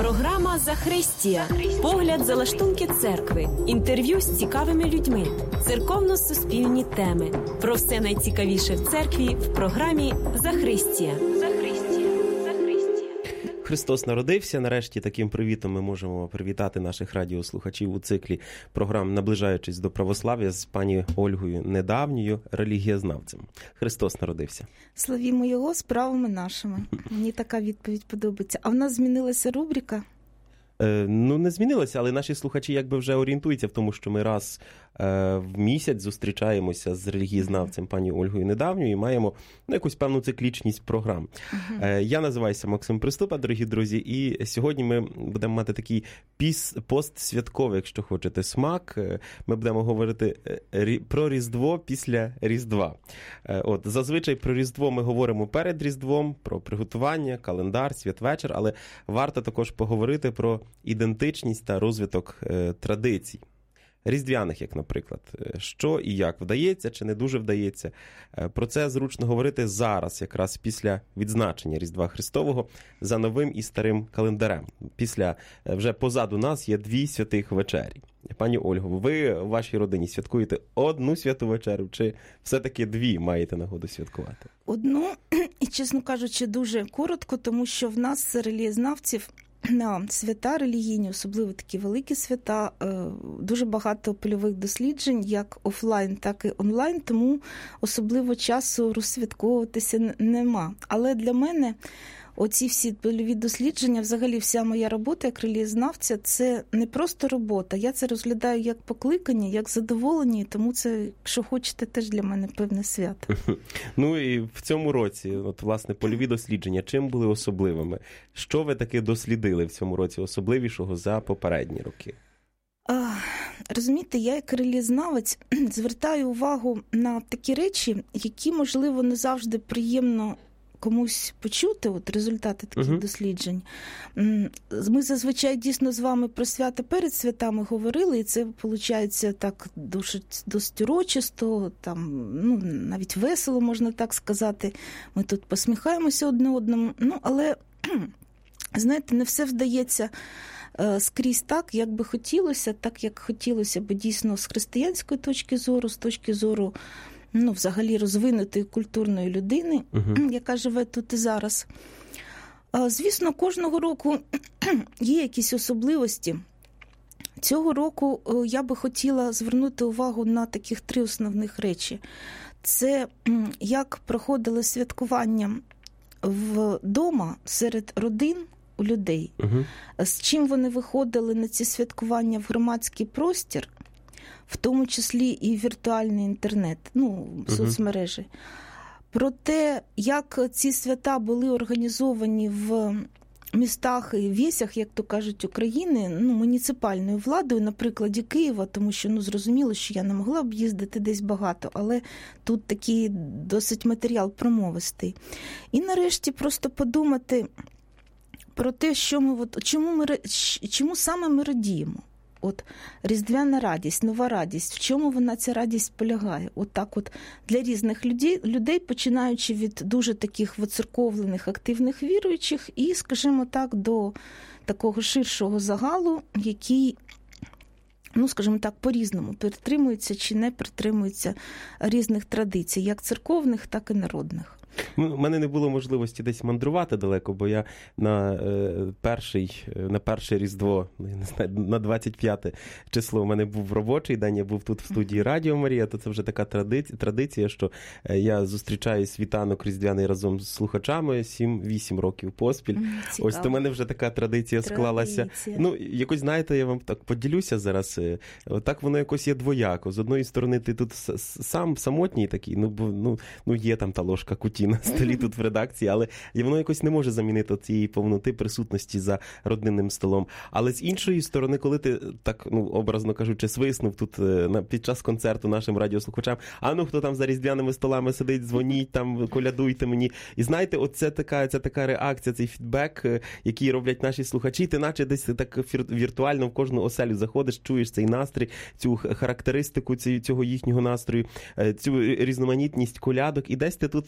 Програма «Захристія». Погляд за лаштунки церкви. Інтерв'ю з цікавими людьми. Церковно-суспільні теми. Про все найцікавіше в церкві в програмі «Захристія». Христос народився. Нарешті таким привітом ми можемо привітати наших радіослухачів у циклі програм «Наближаючись до православ'я» з пані Ольгою Недавньою, релігієзнавцем. Христос народився. Славімо Його справами нашими. Мені така відповідь подобається. А в нас змінилася рубрика? Ну, не змінилося, але наші слухачі якби вже орієнтуються в тому, що ми раз в місяць зустрічаємося з релігієзнавцем пані Ольгою Недавньою і маємо якусь певну циклічність програм. Я називаюся Максим Приступа, дорогі друзі, і сьогодні ми будемо мати такий постсвятковий, якщо хочете, смак. Ми будемо говорити про Різдво після Різдва. От, зазвичай про Різдво ми говоримо перед Різдвом, про приготування, календар, святвечір, але варто також поговорити про ідентичність та розвиток традицій. Різдвяних, як, наприклад. Що і як вдається, чи не дуже вдається. Про це зручно говорити зараз, якраз після відзначення Різдва Христового за новим і старим календарем. Після, вже позаду нас є 2 святих вечері. Пані Ольго, ви в вашій родині святкуєте одну святу вечерю, чи все-таки 2 маєте нагоду святкувати? Одну, і, чесно кажучи, дуже коротко, тому що в нас, релігієзнавців, на свята релігійні, особливо такі великі свята, дуже багато польових досліджень, як офлайн, так і онлайн, тому особливо часу розсвятковуватися нема. Але для мене оці всі польові дослідження, взагалі вся моя робота як релігієзнавця, це не просто робота. Я це розглядаю як покликання, як задоволення, і тому це, якщо хочете, теж для мене певне свято. Ну і в цьому році, от, власне, польові дослідження, чим були особливими? Що ви таки дослідили в цьому році особливішого за попередні роки? Розумієте, я як релігієзнавець звертаю увагу на такі речі, які, можливо, не завжди приємно комусь почути, от результати таких досліджень. Ми зазвичай дійсно з вами про свята перед святами говорили, і це, виходить, так досить урочисто, там, ну, навіть весело, можна так сказати. Ми тут посміхаємося одне одному. Ну, але, знаєте, не все вдається скрізь так, як би хотілося, так, як хотілося б дійсно з християнської точки зору, з точки зору, ну, взагалі розвинутої культурної людини, яка живе тут і зараз. Звісно, кожного року є якісь особливості. Цього року я би хотіла звернути увагу на таких 3 основних речі. Це як проходили святкування вдома серед родин у людей, з чим вони виходили на ці святкування в громадський простір, в тому числі і віртуальний інтернет, ну, соцмережі. Про те, як ці свята були організовані в містах і вісях, як то кажуть, України, ну, муніципальною владою, на прикладі Києва, тому що, ну, зрозуміло, що я не могла б їздити десь багато, але тут такий досить матеріал промовистий. І нарешті просто подумати про те, що ми, чому саме ми радіємо. От різдвяна радість, нова радість, в чому вона, ця радість, полягає? От так от для різних людей, починаючи від дуже таких воцерковлених, активних віруючих і, скажімо так, до такого ширшого загалу, який, ну, скажімо так, по-різному притримується чи не притримується різних традицій, як церковних, так і народних. У мене не було можливості десь мандрувати далеко, бо я на перше Різдво, не знаю, на 25 число у мене був робочий день, я був тут в студії Радіо Марія, то це вже така традиція, що я зустрічаю світанок різдвяний разом з слухачами 7-8 років поспіль. Цікаво. Ось то в мене вже така традиція склалася. Ну, якось, знаєте, я вам так поділюся зараз, так воно якось є двояко. З одної сторони, ти тут самотній такий, ну є там та ложка куті на столі тут в редакції, але воно якось не може замінити цієї повноти присутності за родинним столом. Але з іншої сторони, коли ти так, ну, образно кажучи, свиснув тут під час концерту нашим радіослухачам, а ну, хто там за різдвяними столами сидить, дзвоніть, там, колядуйте мені. І знаєте, оце така реакція, цей фідбек, який роблять наші слухачі, ти наче десь так віртуально в кожну оселю заходиш, чуєш цей настрій, цю характеристику цього їхнього настрою, цю різноманітність колядок, і десь ти тут стаєш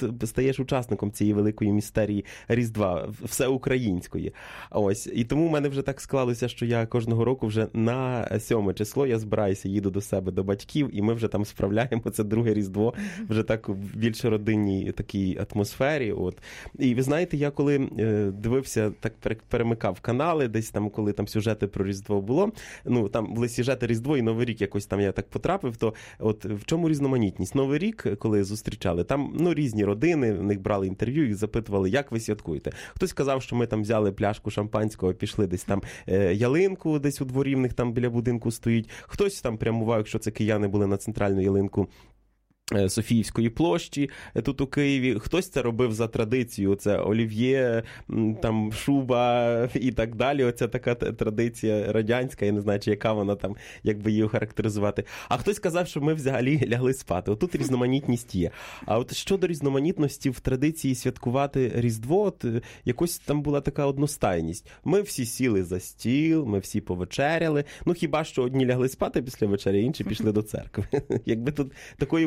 стаєш учасником цієї великої містерії Різдва, всеукраїнської. Ось. І тому в мене вже так склалося, що я кожного року вже на 7 число я збираюся, їду до себе, до батьків, і ми вже там справляємо це друге Різдво, вже так в більш родинній такій атмосфері. От. І ви знаєте, я коли дивився, так перемикав канали, десь там, коли там сюжети про Різдво було, ну, там були сюжети Різдво і Новий рік, якось там я так потрапив, то от в чому різноманітність? Новий рік, коли зустрічали, там, ну, різні родини, в них брали інтерв'ю і запитували, як ви святкуєте. Хтось казав, що ми там взяли пляшку шампанського, пішли десь там ялинку, десь у дворі в них там біля будинку стоїть. Хтось там прямував, якщо це кияни були на центральну ялинку Софіївської площі тут у Києві. Хтось це робив за традицією, це олів'є, там шуба і так далі. Оця така традиція радянська, я не знаю, чи яка вона там, як би її охарактеризувати. А хтось казав, що ми взагалі лягли спати. Отут різноманітність є. А от щодо різноманітності в традиції святкувати Різдво, от якось там була така одностайність. Ми всі сіли за стіл, ми всі повечеряли. Ну хіба що одні лягли спати після вечері, інші пішли до церкви. Якби тут такої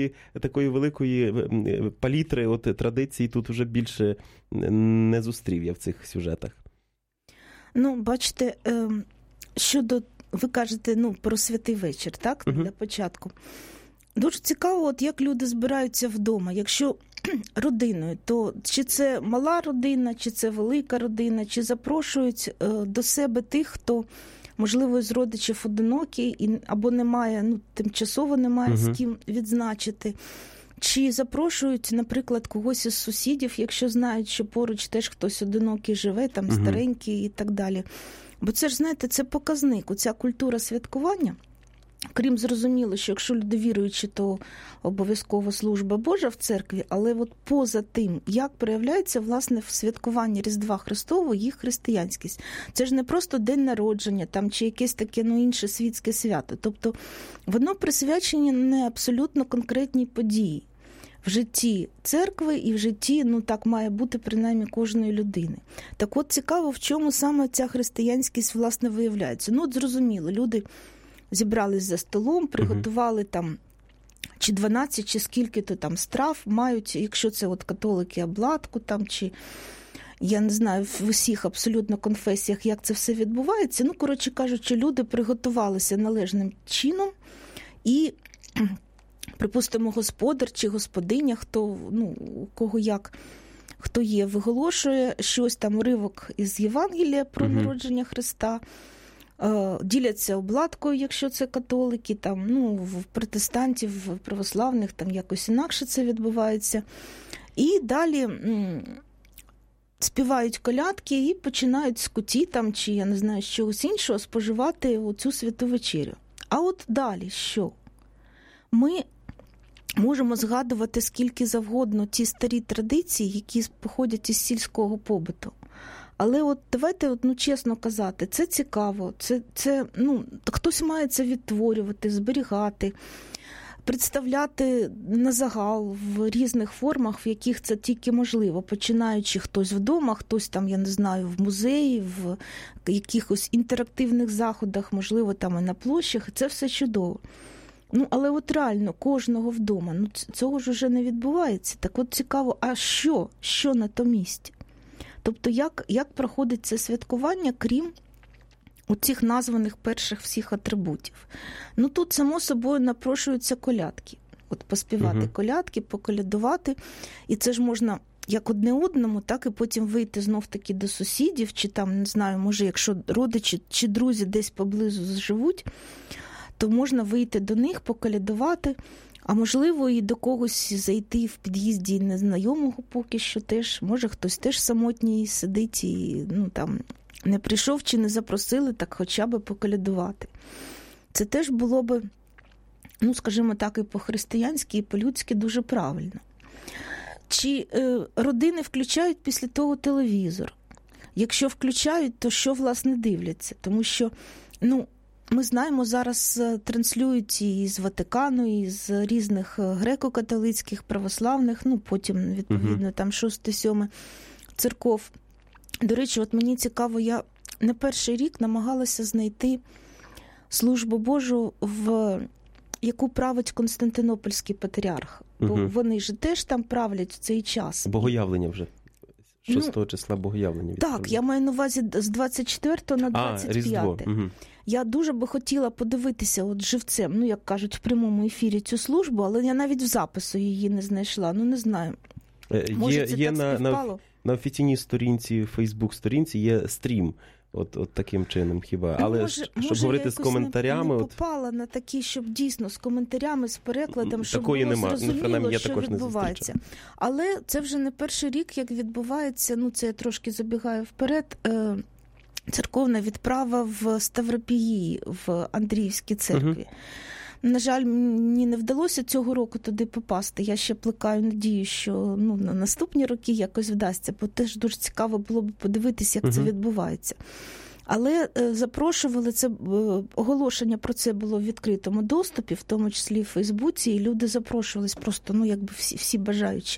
великої палітри от традицій тут вже більше не зустрів я в цих сюжетах. Ну, бачите, щодо, ви кажете, ну, про святий вечір, так, для початку. Дуже цікаво, от як люди збираються вдома. Якщо родиною, то чи це мала родина, чи це велика родина, чи запрошують до себе тих, хто, можливо, з родичів одинокий, або немає, ну, тимчасово немає з ким відзначити. Чи запрошують, наприклад, когось із сусідів, якщо знають, що поруч теж хтось одинокий живе, там старенький і так далі. Бо це ж, знаєте, це показник. Оця культура святкування, крім зрозуміло, що якщо люди віруючі, то обов'язково служба Божа в церкві, але от поза тим, як проявляється, власне, в святкуванні Різдва Христового їх християнськість. Це ж не просто день народження, там, чи якесь таке, ну, інше світське свято. Тобто воно присвячені не абсолютно конкретній події в житті церкви і в житті, ну, так має бути принаймні кожної людини. Так от цікаво, в чому саме ця християнськість, власне, виявляється. Ну, от зрозуміло, люди зібрались за столом, приготували там чи 12, чи скільки-то там страв, мають, якщо це от католики, обладку там, чи, я не знаю, в усіх абсолютно конфесіях, як це все відбувається. Ну, коротше кажучи, люди приготувалися належним чином і, припустимо, господар чи господиня, хто, ну, у кого як, хто є, виголошує щось там, уривок із Євангелія про народження Христа, діляться обладкою, якщо це католики, там, ну, в протестантів, в православних там якось інакше це відбувається. І далі співають колядки і починають з куті там, чи, я не знаю, з чогось іншого споживати оцю святу вечерю. А от далі що? Ми можемо згадувати скільки завгодно ті старі традиції, які походять із сільського побуту. Але от давайте, от, ну, чесно казати, це цікаво, це, ну, хтось має це відтворювати, зберігати, представляти на загал в різних формах, в яких це тільки можливо, починаючи хтось вдома, хтось там, я не знаю, в музеї, в якихось інтерактивних заходах, можливо, там і на площах, це все чудово. Ну, але от реально, кожного вдома, ну, цього ж уже не відбувається. Так от цікаво, а що на тому місці? Тобто, як проходить це святкування, крім оцих названих перших всіх атрибутів? Ну, тут, само собою, напрошуються колядки. От поспівати колядки, поколядувати. І це ж можна як одне одному, так і потім вийти знов-таки до сусідів, чи там, не знаю, може, якщо родичі чи друзі десь поблизу живуть, то можна вийти до них, поколядувати. А можливо, і до когось зайти в під'їзді незнайомого поки що теж. Може, хтось теж самотній сидить і, ну, там, не прийшов чи не запросили, так хоча б поколядувати. Це теж було би, ну, скажімо так, і по-християнськи, і по-людськи дуже правильно. Чи родини включають після того телевізор? Якщо включають, то що, власне, дивляться? Тому що, ну, ми знаємо, зараз транслюють і з Ватикану, і з різних греко-католицьких, православних, ну, потім, відповідно, там 6-7 церков. До речі, от мені цікаво, я не перший рік намагалася знайти службу Божу, в яку править Константинопольський патріарх. бо вони ж теж там правлять в цей час. Богоявлення вже. 6 числа Богоявлення. Так, я маю на увазі з 24 на 25. Я дуже би хотіла подивитися от живцем, як кажуть, в прямому ефірі цю службу, але я навіть в запису її не знайшла. Не знаю. Може, це так співпало? На офіційній сторінці, Фейсбук-сторінці є стрім. От таким чином хіба. Але щоб говорити з коментарями... Я не попала на такі, щоб дійсно з коментарями, з перекладом, щоб такої було нема. зрозуміло, що відбувається. Але це вже не перший рік, як відбувається, це я трошки забігаю вперед, церковна відправа в Ставропігії, в Андріївській церкві. На жаль, мені не вдалося цього року туди попасти. Я ще плекаю надію, що на наступні роки якось вдасться, бо теж дуже цікаво було б подивитися, як це відбувається. Але запрошували, це оголошення про це було в відкритому доступі, в тому числі в Фейсбуці, і люди запрошувались просто, всі бажаючі.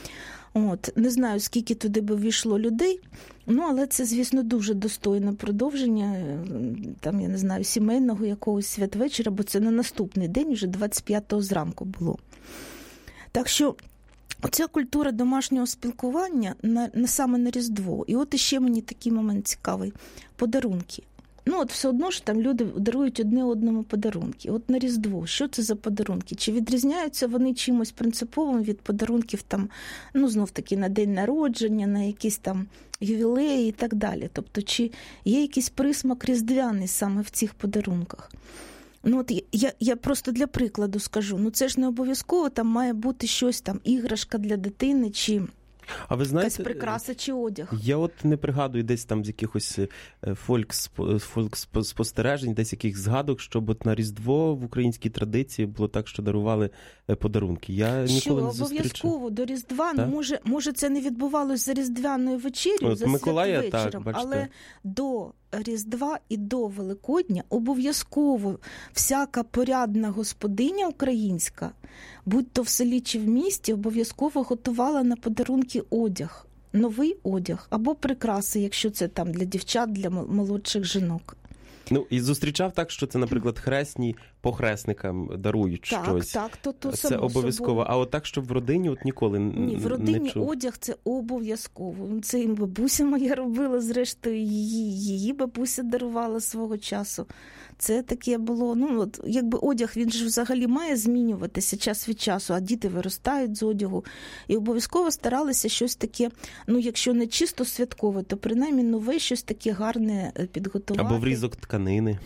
Не знаю, скільки туди би ввійшло людей, але це, звісно, дуже достойне продовження, там, я не знаю, сімейного якогось святвечора, бо це на наступний день, вже 25-го зранку було. Так що оця культура домашнього спілкування саме на Різдво. І от іще мені такий момент цікавий – подарунки. Все одно ж там люди дарують одне одному подарунки. От на Різдво, що це за подарунки? Чи відрізняються вони чимось принциповим від подарунків там, знов-таки на день народження, на якісь там ювілеї і так далі? Тобто, чи є якийсь присмак різдвяний саме в цих подарунках? Я просто для прикладу скажу, це ж не обов'язково, там має бути щось там, іграшка для дитини, чи... А ви знаєте, якась прикраса чи одяг. Я не пригадую десь там з якихось фольк-спостережень, десь яких згадок, щоб на Різдво в українській традиції було так, що дарували подарунки. Я ніколи не зустрічав. Обов'язково до Різдва, може це не відбувалося за Різдвяною вечерю, за святвечором, але до Різдва і до Великодня обов'язково всяка порядна господиня українська, будь то в селі чи в місті, обов'язково готувала на подарунки одяг, новий одяг або прикраси, якщо це там для дівчат, для молодших жінок. І зустрічав так, що це, наприклад, хресні похресникам дарують щось. Так, то це само обов'язково. Собою. А от так, щоб в родині ніколи не чув. Ні, в родині одяг це обов'язково. Це і бабуся моя робила, зрештою, її бабуся дарувала свого часу. Це таке було, якби одяг, він ж взагалі має змінюватися час від часу, а діти виростають з одягу. І обов'язково старалися щось таке, якщо не чисто святкове, то принаймні нове щось таке гарне підготувати. Або врізок тканини.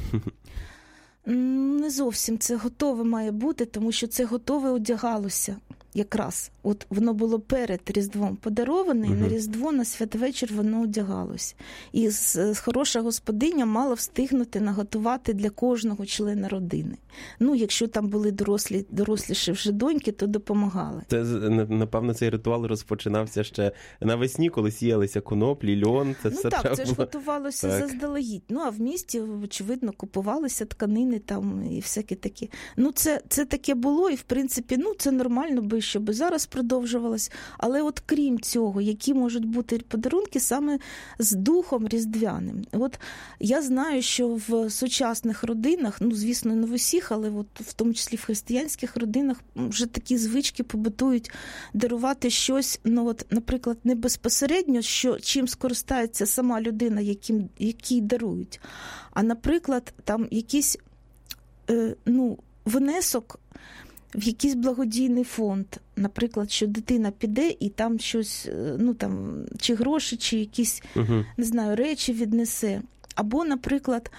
Не зовсім це готове має бути, тому що це готове одягалося якраз. От воно було перед Різдвом подароване, і на Різдво, на святвечір воно одягалось. І хороша господиня мала встигнути наготувати для кожного члена родини. Якщо там були доросліші вже доньки, то допомагали. Це, напевно, цей ритуал розпочинався ще навесні, коли сіялися коноплі, льон. Це все треба це ж готувалося заздалегідь. А в місті, очевидно, купувалися тканини там і всяке таке. Це таке було, і, в принципі, це нормально би, щоб зараз продовжувалось. Але от крім цього, які можуть бути подарунки саме з духом різдвяним? От я знаю, що в сучасних родинах, звісно, не в усіх, але от в тому числі в християнських родинах вже такі звички побутують дарувати щось, наприклад, не безпосередньо, чим скористається сама людина, якій дарують, а, наприклад, там якийсь внесок в якийсь благодійний фонд. Наприклад, що дитина піде і там щось, чи гроші, чи якісь, не знаю, речі віднесе. Або, наприклад,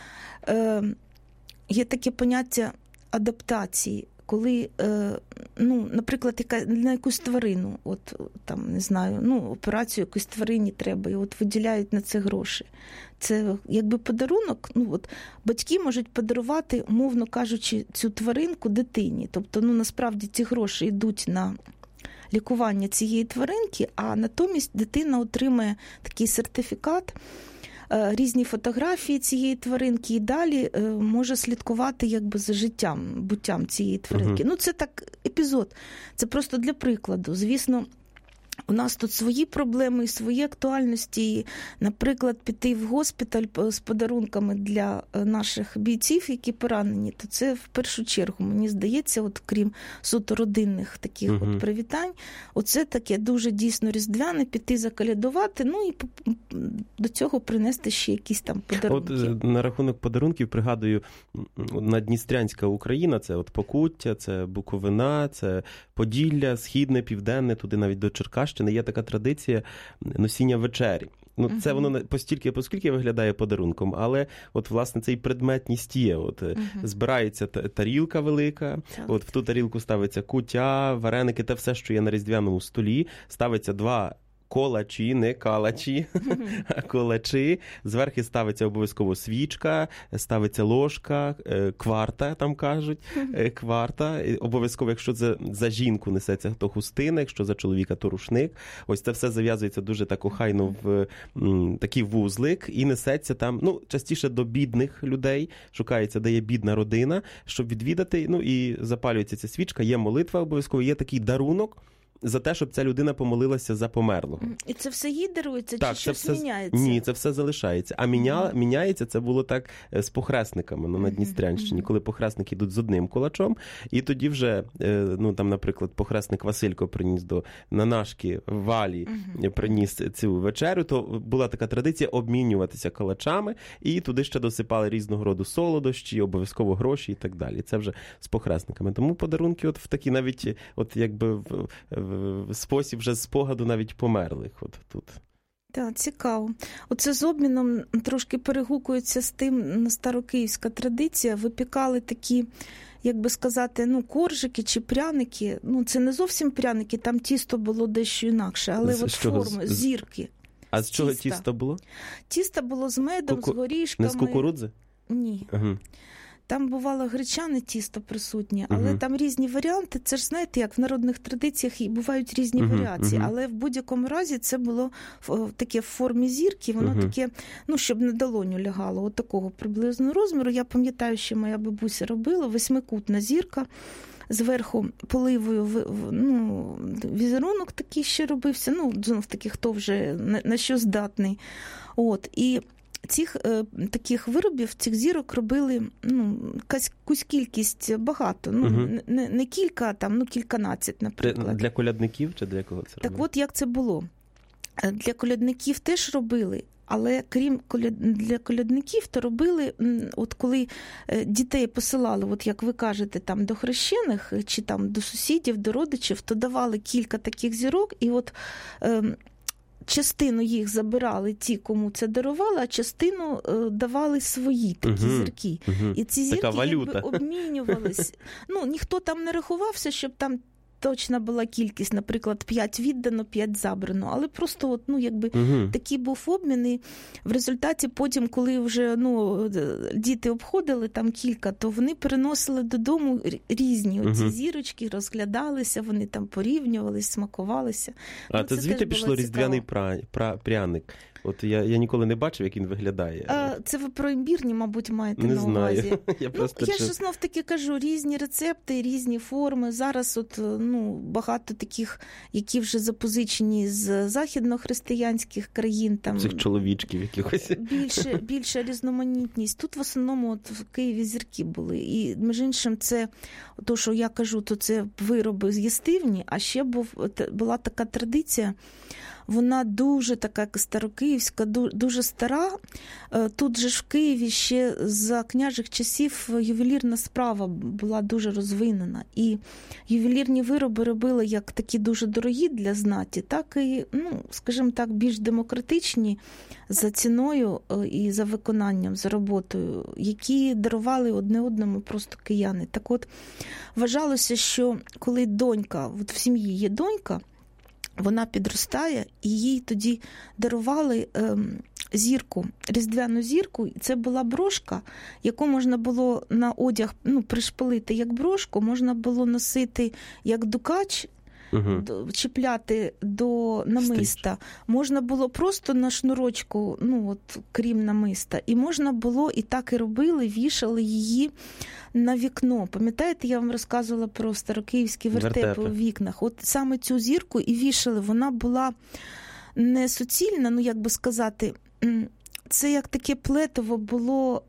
є таке поняття адаптації, коли, наприклад, на якусь тварину, не знаю, операцію якусь тварині треба, і виділяють на це гроші. Це якби подарунок, батьки можуть подарувати, умовно кажучи, цю тваринку дитині. Тобто, насправді ці гроші йдуть на лікування цієї тваринки, а натомість дитина отримає такий сертифікат, різні фотографії цієї тваринки і далі може слідкувати якби за буттям цієї тваринки. Це так епізод. Це просто для прикладу. Звісно, У нас тут свої проблеми і свої актуальності. І, наприклад, піти в госпіталь з подарунками для наших бійців, які поранені, то це в першу чергу, мені здається, от крім суто родинних таких от привітань, оце таке дуже дійсно різдвяне, піти заколядувати, ну і до цього принести ще якісь там подарунки. От на рахунок подарунків пригадую, Надністрянська Україна, це от Покуття, це Буковина, це Поділля, Східне, Південне, туди навіть до Черкащини є така традиція носіння вечері. Ну, це воно поскільки виглядає подарунком, але от, власне, цей предметність є. От, збирається тарілка велика, от в ту тарілку ставиться куття, вареники, те все, що є на різдвяному столі, ставиться 2 колачі, не калачі, а колачі. Зверху ставиться обов'язково свічка, ставиться ложка, кварта, там кажуть, кварта. Обов'язково, якщо за жінку несеться, то хустина, якщо за чоловіка, то рушник. Ось це все зав'язується дуже так охайно в такий вузлик і несеться там, ну, частіше до бідних людей, шукається, де є бідна родина, щоб відвідати, ну, і запалюється ця свічка, є молитва обов'язково, є такий дарунок, за те, щоб ця людина помолилася за померлого. І це все їй дарується, так, чи щось все, міняється? Ні, це все залишається. А міняється, це було так з похресниками на Надністрянщині, коли похресники йдуть з одним кулачом, і тоді вже, ну там, наприклад, похресник Василько приніс до Нанашки Валі, приніс цю вечерю, то була така традиція обмінюватися кулачами, і туди ще досипали різного роду солодощі, обов'язково гроші і так далі. Це вже з похресниками. Тому подарунки от в такі навіть, от якби в спосіб вже спогаду навіть померлих. От тут. Так, цікаво. Оце з обміном трошки перегукується з тим, старокиївська традиція. Випікали такі, як би сказати, ну, коржики чи пряники. Ну, це не зовсім пряники, там тісто було дещо інакше, але от форми, зірки. А з чого тісто було? Тісто було з медом, з горішками. Не з кукурудзи? Ні. Там бувало гречане тісто присутнє, але там різні варіанти. Це ж, знаєте, як в народних традиціях і бувають різні варіації. Але в будь-якому разі це було таке в формі зірки, воно таке, ну, щоб на долоню лягало, от такого приблизно розміру. Я пам'ятаю, що моя бабуся робила, 8-кутна зірка, зверху поливою, ну, візерунок такий ще робився, ну, знов таки, хто вже на що здатний. От, і цих таких виробів, цих зірок робили, ну, якусь кількість багато. Ну, не кілька, а там, ну, кільканадцять, наприклад. Для колядників чи для кого це робили? Так от, як це було? Для колядників теж робили, але крім для колядників, то робили, от коли дітей посилали, от як ви кажете, там до хрещених, чи там до сусідів, до родичів, то давали кілька таких зірок, і от частину їх забирали ті, кому це дарували, а частину давали свої такі зірки. І ці зірки якби обмінювались. Ну, ніхто там не рахувався, щоб там точна була кількість, наприклад, 5 віддано, 5 забрано, але просто от, ну, якби такий був обмін, і в результаті потім, коли вже, ну, діти обходили там кілька, то вони переносили додому різні оці зірочки, розглядалися, вони там порівнювались, смакувалися. А це звідти пішло різдвяний пряник? От я ніколи не бачив, як він виглядає. Це ви про імбірні, мабуть, маєте на увазі. Не знаю. Я ж знов-таки кажу, різні рецепти, різні форми. Зараз от, ну, багато таких, які вже запозичені з західнохристиянських країн. Там цих чоловічків якихось. Більша різноманітність. Тут в основному от в Києві зірки були. І, між іншим, це, то, що я кажу, то це вироби з'їстивні, а ще була така традиція, вона дуже така старокиївська, дуже стара. Тут же ж в Києві ще за княжих часів ювелірна справа була дуже розвинена. І ювелірні вироби робили як такі дуже дорогі для знаті, так і, ну, скажімо так, більш демократичні за ціною і за виконанням, за роботою, які дарували одне одному просто кияни. Так от, вважалося, що коли донька, от в сім'ї є донька, вона підростає, і їй тоді дарували зірку, різдвяну зірку. І це була брошка, яку можна було на одяг, ну, пришпилити як брошку, можна було носити як дукач, чіпляти до намиста. Можна було просто на шнурочку, крім намиста. І можна було, і так і робили, вішали її на вікно. Пам'ятаєте, я вам розказувала про старокиївські вертепи у вікнах? От саме цю зірку і вішали. Вона була не суцільна, як би сказати, це як таке плетиво було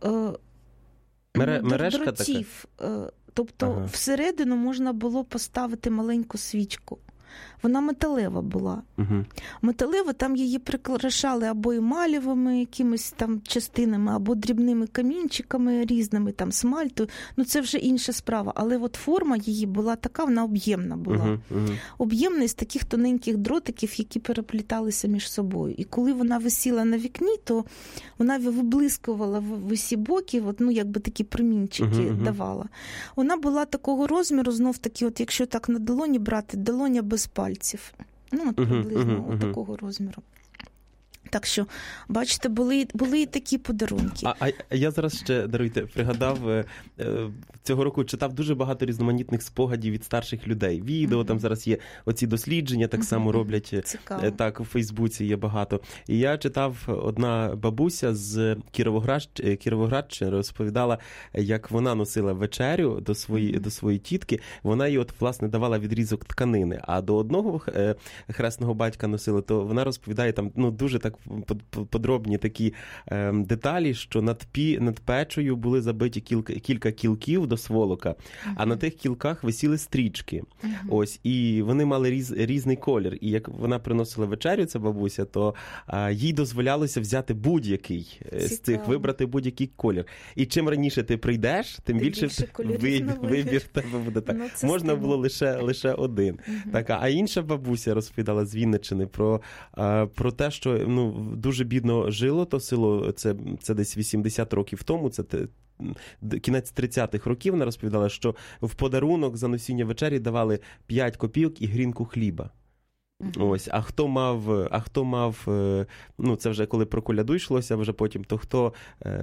мережка дротів. Тобто всередину можна було поставити маленьку свічку. Вона металева була. Металева, там її прикрашали або емалєвими якимись там частинами, або дрібними камінчиками різними, там смальтою. Це вже інша справа. Але от форма її була така, вона об'ємна була. Об'ємна із таких тоненьких дротиків, які перепліталися між собою. І коли вона висіла на вікні, то вона виблискувала в усі боки, якби такі промінчики давала. Вона була такого розміру, знов-таки, якщо так на долоні брати, долоня без пальців. Приблизно такого розміру. Так що, бачите, були і такі подарунки. А я зараз ще, даруйте, пригадав, цього року читав дуже багато різноманітних спогадів від старших людей. Відео, там зараз є оці дослідження, так само роблять. Цікаво. Так, у Фейсбуці є багато. І я читав, одна бабуся з Кіровоградщини розповідала, як вона носила вечерю до своєї тітки. Вона їй, власне, давала відрізок тканини. А до одного хресного батька носила, то вона розповідає там, дуже так подробні такі деталі, що над печею були забиті кілька кілків до сволока, а на тих кілках висіли стрічки. Ось, і вони мали різний колір. І як вона приносила вечерю, ця бабуся, то їй дозволялося взяти будь-який з цих, вибрати будь-який колір. І чим раніше ти прийдеш, тим більше вибір в тебе буде так. Можна було лише один. А інша бабуся розповідала з Вінниччини про те, що дуже бідно жило то село, це десь 80 років тому, це кінець 30-х років. Вона розповідала, що в подарунок за носіння вечері давали 5 копійок і грінку хліба. Ось, а хто мав, це вже коли про коляду йшлося, вже потім, то хто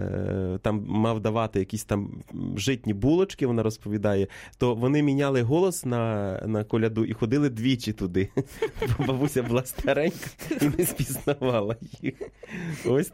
там мав давати якісь там житні булочки, вона розповідає, то вони міняли голос на коляду і ходили двічі туди. Бо бабуся була старенька і не спізнавала їх. Ось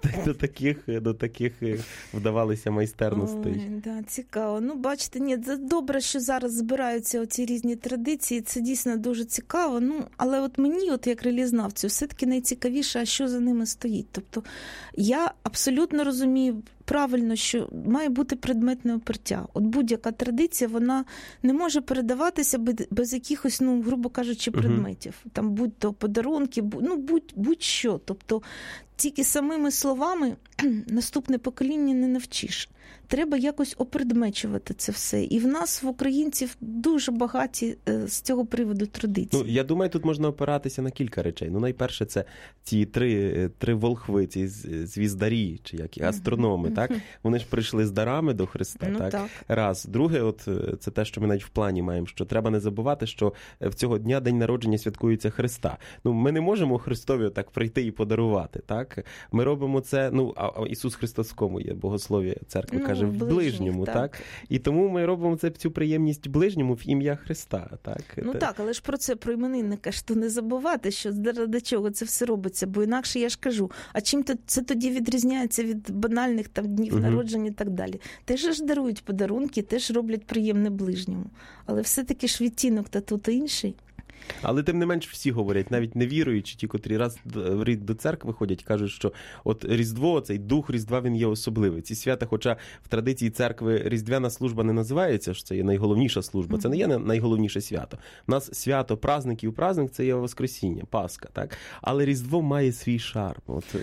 до таких вдавалися майстерностей. Цікаво. Бачите, це добре, що зараз збираються оці різні традиції, це дійсно дуже цікаво, але от мені, як релізнавцю, все-таки найцікавіше, а що за ними стоїть. Тобто я абсолютно розумію правильно, що має бути предметне опертя. От будь-яка традиція, вона не може передаватися без якихось, грубо кажучи, предметів. Там будь-то подарунки, будь-що. Тобто тільки самими словами наступне покоління не навчиш. Треба якось опредмечувати це все. І в нас, в українців, дуже багаті з цього приводу традиції. Я думаю, тут можна опиратися на кілька речей. Найперше, це ці три волхви, ці звіздарі, чи які астрономи, так? Вони ж прийшли з дарами до Христа, так? Раз. Друге, це те, що ми навіть в плані маємо, що треба не забувати, що в цього дня день народження святкується Христа. Ми не можемо Христові так прийти і подарувати, так? Ми робимо це, а Ісус Христос в кому є? Богослов'я церкви каже, в ближньому, так? І тому ми робимо цю приємність ближньому в ім'я Христа, так? Але ж про іменинника ж то не забувати, що заради чого це все робиться, бо інакше я ж кажу, а чим це тоді відрізняється від банальних там днів народження і так далі? Теж ж дарують подарунки, теж роблять приємне ближньому, але все-таки ж відтінок та тут інший. Але тим не менш всі говорять, навіть невіруючі, ті, котрі раз в рік до церкви ходять, кажуть, що от Різдво, цей дух Різдва, він є особливий. Ці свята, хоча в традиції церкви різдвяна служба не називається, що це є найголовніша служба, це не є найголовніше свято. У нас свято праздник це є Воскресіння, Пасха, так? Але Різдво має свій шарм.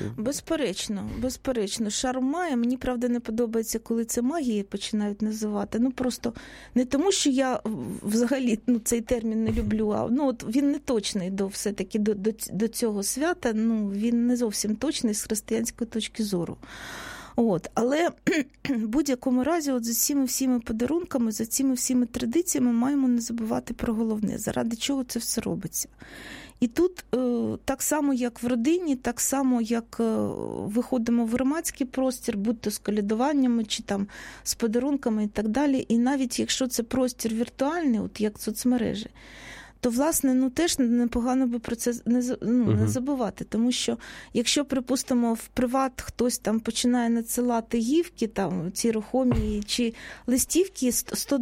Безперечно, шарм має. Мені, правда, не подобається, коли це магією починають називати. Просто не тому, що я взагалі цей термін не люблю, а він не точний все-таки до цього свята, він не зовсім точний з християнської точки зору. Але в будь-якому разі за цими всіми подарунками, за цими всіми традиціями маємо не забувати про головне, заради чого це все робиться. І тут так само, як в родині, так само, як виходимо в громадський простір, будь-то з колядуваннями, чи там з подарунками і так далі, і навіть якщо це простір віртуальний, як соцмережі, то, власне, теж непогано би про це не забувати. Тому що, якщо, припустимо, в приват хтось там починає надсилати гівки, там, ці рухомі, чи листівки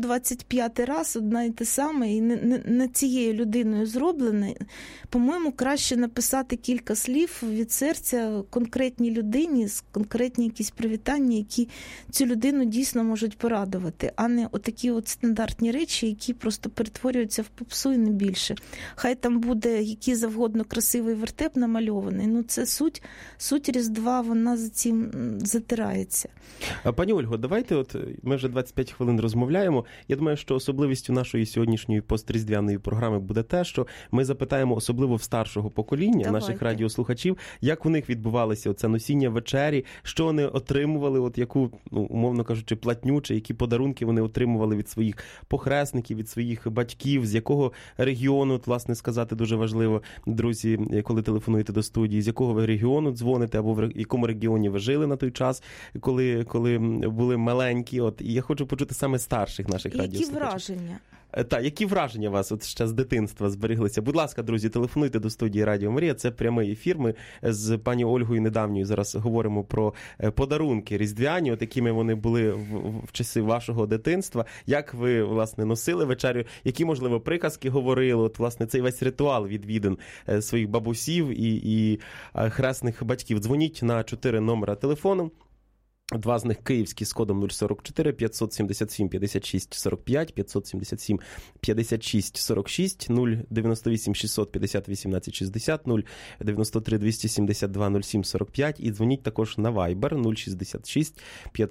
125 раз одна і те саме, і не цією людиною зроблене, по-моєму, краще написати кілька слів від серця конкретній людині, конкретні якісь привітання, які цю людину дійсно можуть порадувати, а не отакі от стандартні речі, які просто перетворюються в попсу і не більше. Хай там буде який завгодно красивий вертеп намальований, це суть Різдва, вона за цим затирається. Пані Ольго, давайте, ми вже 25 хвилин розмовляємо. Я думаю, що особливістю нашої сьогоднішньої постріздвяної програми буде те, що ми запитаємо особливо в старшого покоління, наших радіослухачів, як у них відбувалося оце носіння вечері, що вони отримували, яку, умовно кажучи, платню, чи які подарунки вони отримували від своїх похресників, від своїх батьків, з якого регіону, власне сказати, дуже важливо, друзі, коли телефонуєте до студії, з якого ви регіону дзвоните, або в якому регіоні ви жили на той час, коли були маленькі. І я хочу почути саме старших наших радіослухачів. Які враження? Так, які враження у вас ще з дитинства збереглися? Будь ласка, друзі, телефонуйте до студії Радіо Марія. Це прямий ефір. Ми з пані Ольгою недавньою зараз говоримо про подарунки різдвяні, якими вони були в часи вашого дитинства. Як ви, власне, носили вечерю? Які, можливо, приказки говорили? Власне, цей весь ритуал відвідин своїх бабусів і хресних батьків. Дзвоніть на 4 номера телефону. 2 з них київські з кодом 044, 577 56 45, 577 56 46, 098 650 18 60, 093 272 07 45 і дзвоніть також на Viber 066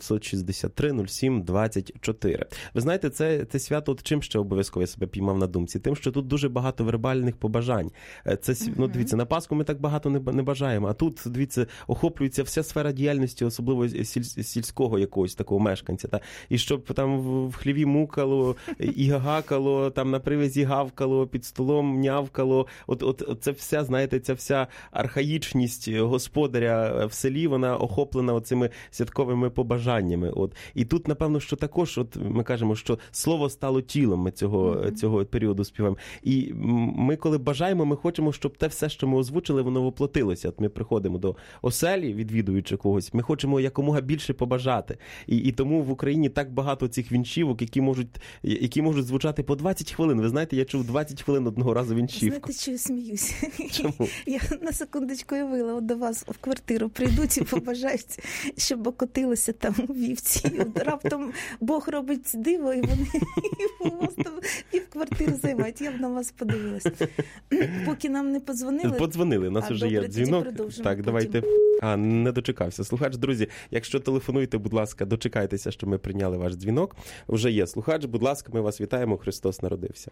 563 07 24. Ви знаєте, це свято чим ще обов'язково я себе піймав на думці? Тим, що тут дуже багато вербальних побажань. Дивіться, на Пасху ми так багато не бажаємо, а тут, дивіться, охоплюється вся сфера діяльності, особливо сільського якогось такого мешканця. Та? І щоб там в хліві мукало, і гагакало, там на привязі гавкало, під столом нявкало. Це вся, знаєте, ця вся архаїчність господаря в селі, вона охоплена оцими святковими побажаннями. І тут, напевно, що також, ми кажемо, що слово стало тілом, ми цього періоду співаємо. І ми, коли бажаємо, ми хочемо, щоб те все, що ми озвучили, воно воплотилося. Ми приходимо до оселі, відвідуючи когось, ми хочемо якомога більше побажати. І тому в Україні так багато цих вінчівок, які можуть звучати по 20 хвилин. Ви знаєте, я чув 20 хвилин одного разу вінчівку. Знаєте, що я сміюся? Чому? Я на секундочку уявила, до вас в квартиру прийдуть і побажають, щоб окотилися там вівці. Раптом Бог робить диво, і вони вас там і в квартиру займають. Я б на вас подивилася. Поки нам не подзвонили. Подзвонили, у нас вже є дзвінок. Так, давайте. Не дочекався. Слухач, друзі, якщо телефонуєте, будь ласка, дочекайтеся, що ми прийняли ваш дзвінок. Вже є слухач, будь ласка, ми вас вітаємо, Христос народився.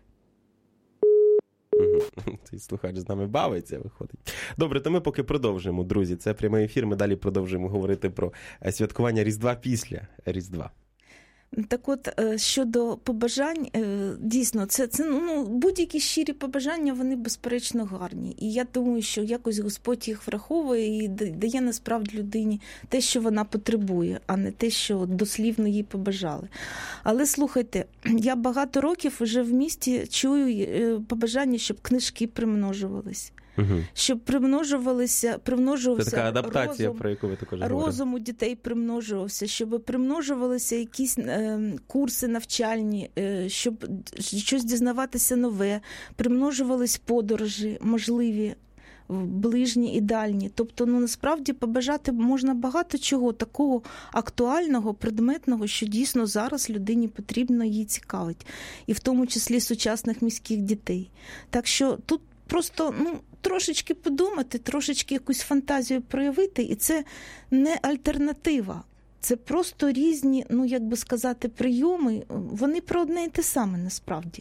Цей слухач з нами бавиться, виходить. Добре, то ми поки продовжуємо, друзі. Це прямий ефір, ми далі продовжуємо говорити про святкування Різдва після Різдва. Так от, щодо побажань, дійсно, це будь-які щирі побажання, вони безперечно гарні. І я думаю, що якось Господь їх враховує і дає насправді людині те, що вона потребує, а не те, що дослівно їй побажали. Але слухайте, я багато років вже в місті чую побажання, щоб книжки примножувались. Щоб примножувався це така адаптація, про яку ви також говорите. Розум у дітей примножувався, щоб примножувалися якісь курси навчальні, щоб щось дізнаватися нове, примножувались подорожі можливі, ближні і дальні. Тобто, насправді побажати можна багато чого такого актуального, предметного, що дійсно зараз людині потрібно, їй цікавить. І в тому числі сучасних міських дітей. Так що тут просто, трошечки подумати, трошечки якусь фантазію проявити, і це не альтернатива. Це просто різні, як би сказати, прийоми, вони про одне і те саме насправді.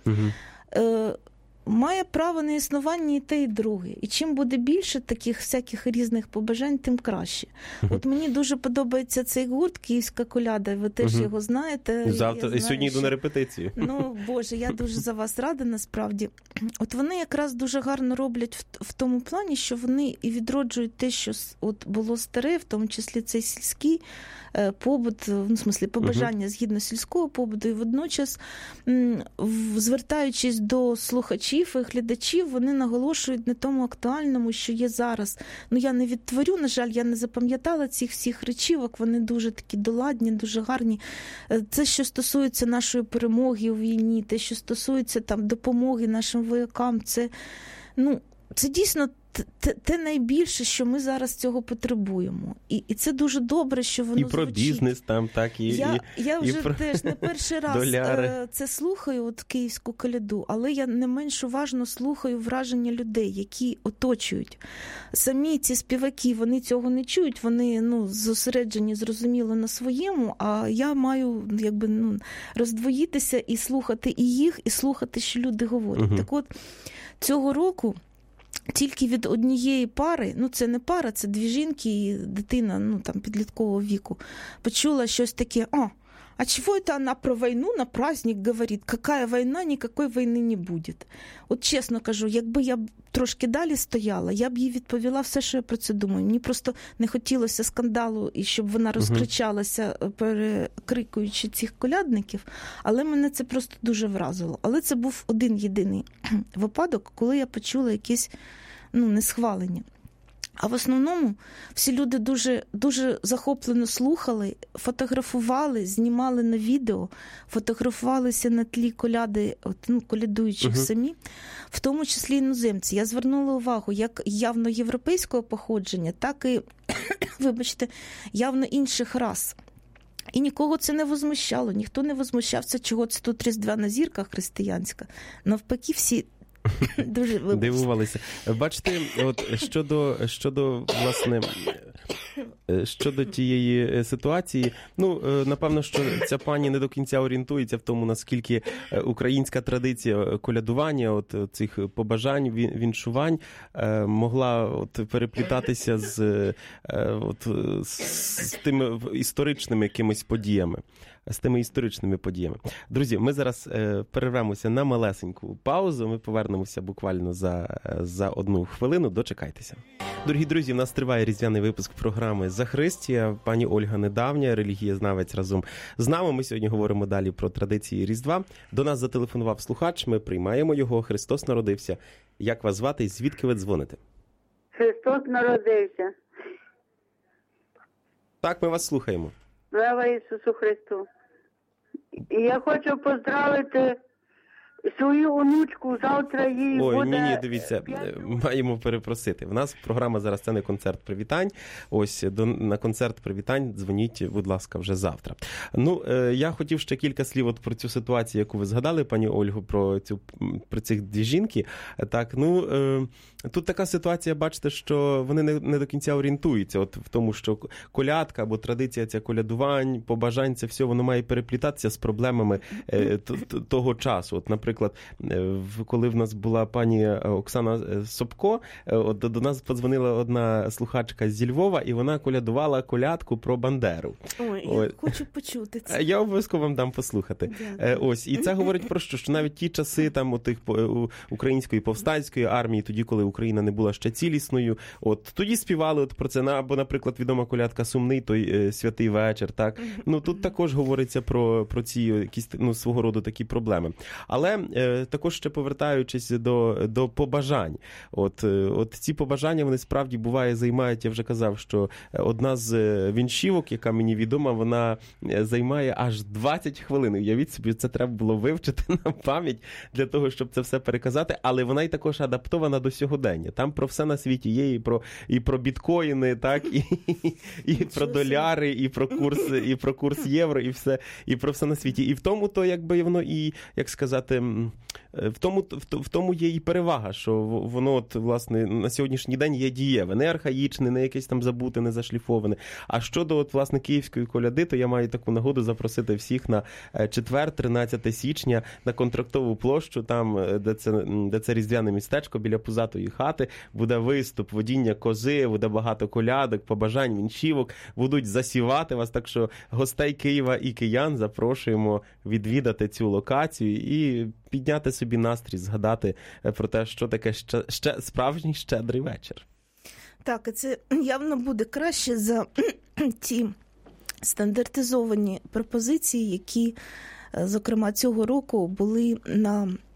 Має право на існування і те, і друге. І чим буде більше таких всяких різних побажань, тим краще. От мені дуже подобається цей гурт «Київська коляда», ви теж його знаєте. Завтра, і сьогодні йду на репетицію. Боже, я дуже за вас рада, насправді. От вони якраз дуже гарно роблять в тому плані, що вони і відроджують те, що було старе, в тому числі цей сільський побут, в смислі побажання згідно сільського побуту, і водночас, звертаючись до слухачів, слухачів і глядачів, вони наголошують на тому актуальному, що є зараз. Я не відтворю, на жаль, я не запам'ятала цих всіх речівок, вони дуже такі доладні, дуже гарні. Це, що стосується нашої перемоги у війні, те, що стосується там допомоги нашим воякам, це дійсно те найбільше, що ми зараз цього потребуємо. І це дуже добре, що воно звучить. І про бізнес там, так, я вже про... теж не перший раз це слухаю, Київську коляду, але я не менш уважно слухаю враження людей, які оточують. Самі ці співаки, вони цього не чують, вони зосереджені, зрозуміло, на своєму, а я маю роздвоїтися і слухати і їх, і слухати, що люди говорять. Так от, цього року тільки від однієї пари, це не пара, це дві жінки і дитина, підліткового віку, почула щось таке: а чего это она про войну на праздник говорит? Какая война, никакой войны не будет. От чесно кажу, якби я трошки далі стояла, я б їй відповіла все, що я про це думаю. Мені просто не хотілося скандалу, і щоб вона розкричалася, перекрикуючи цих колядників, але мене це просто дуже вразило. Але це був один-єдиний випадок, коли я почула якесь несхвалення. А в основному всі люди дуже, дуже захоплено слухали, фотографували, знімали на відео, фотографувалися на тлі коляди, колядуючих самі, в тому числі іноземці. Я звернула увагу, як явно європейського походження, так і, вибачте, явно інших рас. І нікого це не возмущало, ніхто не возмущався, чого це тут різдвяна зірка християнська. Навпаки, всі дуже дивувалися. Бачите, от щодо власне, щодо тієї ситуації, напевно, що ця пані не до кінця орієнтується в тому, наскільки українська традиція колядування, цих побажань, віншувань могла переплітатися з тими історичними якимись подіями. Друзі, ми зараз перервемося на малесеньку паузу, ми повернемося буквально за 1 хвилину, дочекайтеся. Дорогі друзі, в нас триває різдвяний випуск програми «Захристія». Пані Ольга Недавня, релігієзнавець, разом з нами. Ми сьогодні говоримо далі про традиції Різдва. До нас зателефонував слухач, ми приймаємо його. Христос народився. Як вас звати і звідки ви дзвоните? Христос народився. Так, ми вас слухаємо. Слава Ісусу Христу. І я хочу поздравити свою онучку, завтра їй буде... Ой, ні, дивіться, маємо перепросити. В нас програма зараз, це не концерт привітань. На концерт привітань дзвоніть, будь ласка, вже завтра. Я хотів ще кілька слів про цю ситуацію, яку ви згадали, пані Ольгу, про цих дві жінки. Так, тут така ситуація, бачите, що вони не до кінця орієнтуються в тому, що колядка або традиція ця колядувань, побажань, це все, воно має переплітатися з проблемами того часу. Наприклад, коли в нас була пані Оксана Собко, до нас подзвонила одна слухачка зі Львова, і вона колядувала колядку про Бандеру. Я хочу почути це. Я обов'язково вам дам послухати. І це говорить про що навіть ті часи української повстанської армії, тоді, коли Україна не була ще цілісною, тоді співали про це, або, наприклад, відома колядка «Сумний той святий вечір», так? Тут також говориться про ці якісь, свого роду такі проблеми. Але також ще повертаючись до побажань. Ці побажання, вони справді займають, я вже казав, що одна з віншівок, яка мені відома, вона займає аж 20 хвилин. Уявіть собі, це треба було вивчити на пам'ять для того, щоб це все переказати, але вона і також адаптована до сьогодення. Там про все на світі є, і про біткоїни, так, і про доляри, і про курс євро, і про все на світі. І в тому то, якби воно і, як сказати, в тому є і перевага, що воно, власне, на сьогоднішній день є дієве, не архаїчне, не якесь там забуте, не зашліфоване. А щодо, власне, Київської коляди, то я маю таку нагоду запросити всіх на четвер, 13 січня, на Контрактову площу, там, де це різдвяне містечко, біля Пузатої хати, буде виступ, водіння кози, буде багато колядок, побажань, віншівок, будуть засівати вас, так що гостей Києва і киян запрошуємо відвідати цю локацію і підняти собі настрій, згадати про те, що таке справжній щедрий вечір. Так, і це явно буде краще за ті стандартизовані пропозиції, які, зокрема, цього року були на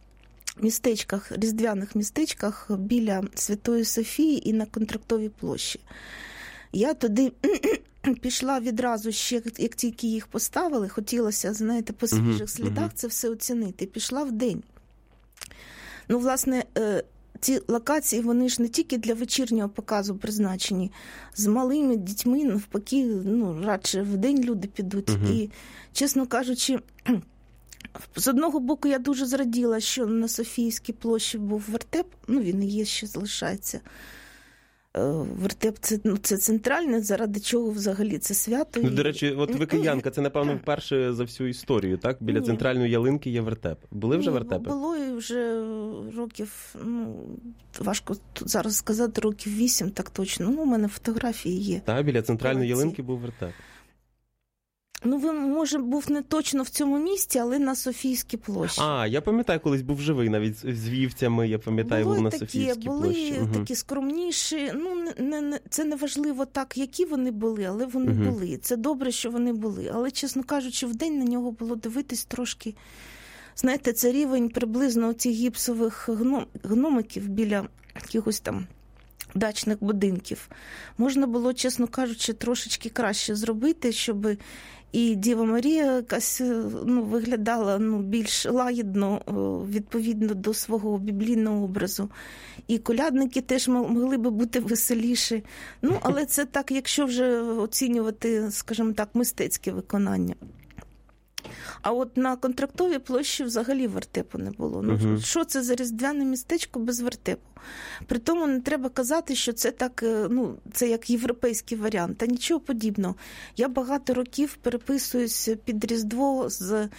містечках, різдвяних містечках біля Святої Софії і на Контрактовій площі. Я туди пішла відразу, ще як тільки їх поставили, хотілося, знаєте, по свіжих слідах це все оцінити. Пішла вдень. Ну, власне, ці локації, вони ж не тільки для вечірнього показу призначені. З малими дітьми, навпаки, ну, радше вдень люди підуть. І, чесно кажучи, з одного боку, я дуже зраділа, що на Софійській площі був вертеп. Ну, він і є, ще залишається. Вертеп – це центральне, заради чого взагалі це свято. Ну, до речі, от ви киянка, це, напевно, вперше за всю історію, так? Біля центральної ялинки є вертеп. Були вже вертепи? Було і вже років, важко зараз сказати, років 8, так точно. Ну, у мене фотографії є. Так, біля центральної ялинки був вертеп. Ну, він, може, був не точно в цьому місці, але на Софійській площі. Я пам'ятаю, колись був живий, навіть з вівцями, я пам'ятаю, був на Софійській площі. Були такі скромніші. Ну, це не важливо так, які вони були, але вони були. Це добре, що вони були. Але, чесно кажучи, вдень на нього було дивитись трошки. Знаєте, це рівень приблизно цих гіпсових гномиків біля якихось там дачних будинків. Можна було, чесно кажучи, трошечки краще зробити, щоб і Діва Марія якась виглядала більш лагідно, відповідно до свого біблійного образу. І колядники теж могли би бути веселіші. Ну, але це так, якщо вже оцінювати, скажімо так, мистецьке виконання. А от на Контрактовій площі взагалі вертепу не було. Ну, що це за різдвяне містечко без вертепу? Притому не треба казати, що це так, це як європейський варіант. Та нічого подібного. Я багато років переписуюсь під Різдво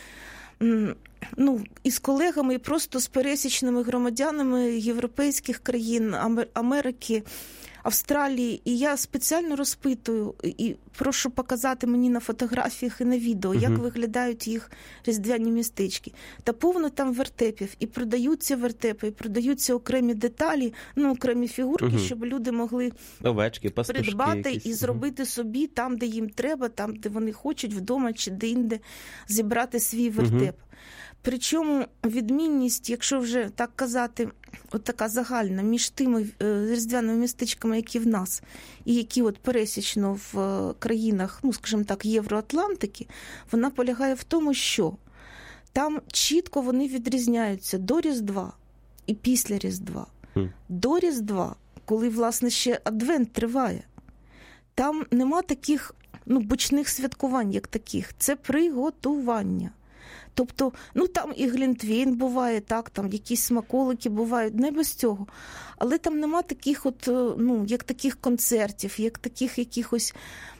із колегами і просто з пересічними громадянами європейських країн, Америки, Австралії, і я спеціально розпитую і прошу показати мені на фотографіях і на відео, як виглядають їх різдвяні містечки. Та повно там вертепів, і продаються вертепи, і продаються окремі деталі, окремі фігурки, щоб люди могли овечки, пастушки придбати якісь. І зробити собі там, де їм треба, там, де вони хочуть, вдома чи де-інде зібрати свій вертеп. Причому відмінність, якщо вже так казати, от така загальна, між тими різдвяними містечками, які в нас, і які от пересічно в країнах, скажімо так, Євроатлантики, вона полягає в тому, що там чітко вони відрізняються до Різдва і після Різдва. До Різдва, коли, власне, ще Адвент триває, там нема таких бочних святкувань, як таких. Це приготування. Тобто, там і глінтвейн буває, так, там якісь смаколики бувають, не без цього. Але там нема таких як таких концертів, як таких якихось,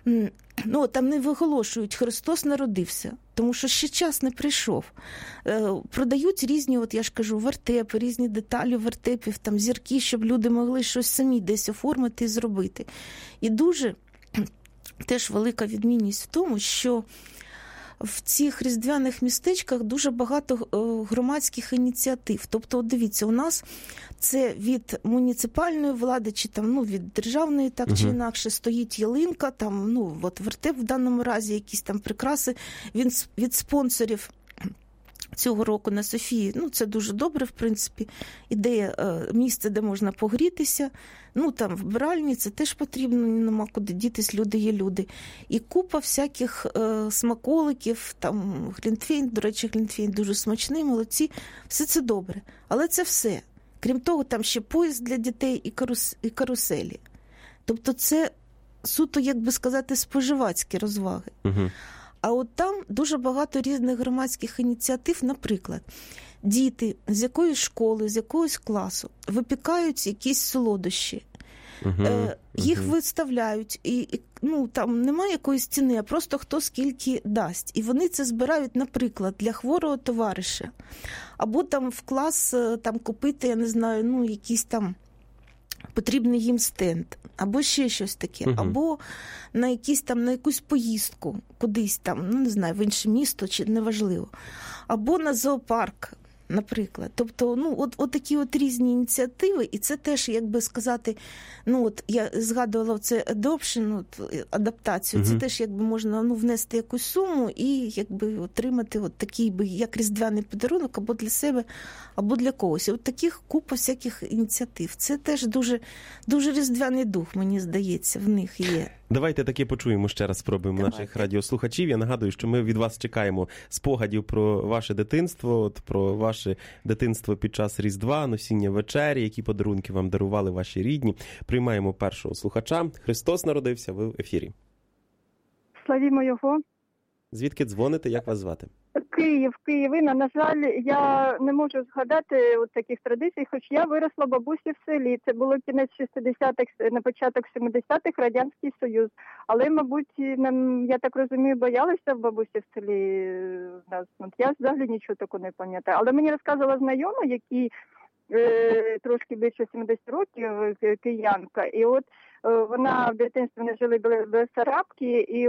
там не виголошують «Христос народився», тому що ще час не прийшов. Продають різні, я ж кажу, вертепи, різні деталі вертепів, там зірки, щоб люди могли щось самі десь оформити і зробити. І дуже теж велика відмінність в тому, що в цих різдвяних містечках дуже багато громадських ініціатив. Тобто, дивіться, у нас це від муніципальної влади, чи там, від державної, так чи інакше, стоїть ялинка, там, вертеп в даному разі, якісь там прикраси, він від спонсорів цього року на Софії. Це дуже добре, в принципі. Ідея, місце, де можна погрітися. Там вбиральні, це теж потрібно, нема куди дітись, люди є люди. І купа всяких смаколиків, там глінтвейн, до речі, глінтвейн дуже смачний, молодці. Все це добре. Але це все. Крім того, там ще поїзд для дітей і каруселі. Тобто це суто, як би сказати, споживацькі розваги. А от там дуже багато різних громадських ініціатив, наприклад, діти з якоїсь школи, з якогось класу випікають якісь солодощі, їх виставляють, і там немає якоїсь ціни, а просто хто скільки дасть. І вони це збирають, наприклад, для хворого товариша, або там в клас там купити, я не знаю, якийсь там потрібний їм стенд, або ще щось таке, або на якусь поїздку кудись там, не знаю, в інше місто, чи неважливо, або на зоопарк. наприклад. Тобто, от такі от різні ініціативи, і це теж, як би сказати, от я згадувала це adoption, адаптацію, це теж якби можна внести якусь суму і якби отримати от такий би як різдвяний подарунок або для себе, або для когось. От таких купа всяких ініціатив. Це теж дуже, дуже різдвяний дух, мені здається, в них є. Давайте таки почуємо ще раз, спробуємо наших радіослухачів. Я нагадую, що ми від вас чекаємо спогадів про ваше дитинство, про ваше дитинство під час Різдва, носіння вечері, які подарунки вам дарували ваші рідні. Приймаємо першого слухача. Христос народився, ви в ефірі. Славімо Його. Звідки дзвоните, як вас звати? Київина. На жаль, я не можу згадати от таких традицій, хоч я виросла бабусі в селі. Це було кінець 60-х, на початок 70-х, Радянський Союз. Але, мабуть, я так розумію, боялися в бабусі в селі нас. Я взагалі нічого такого не пам'ятаю. Але мені розказувала знайома, які трошки більше 70 років, киянка. І от вона в дитинстві не жили в Бессарабці, і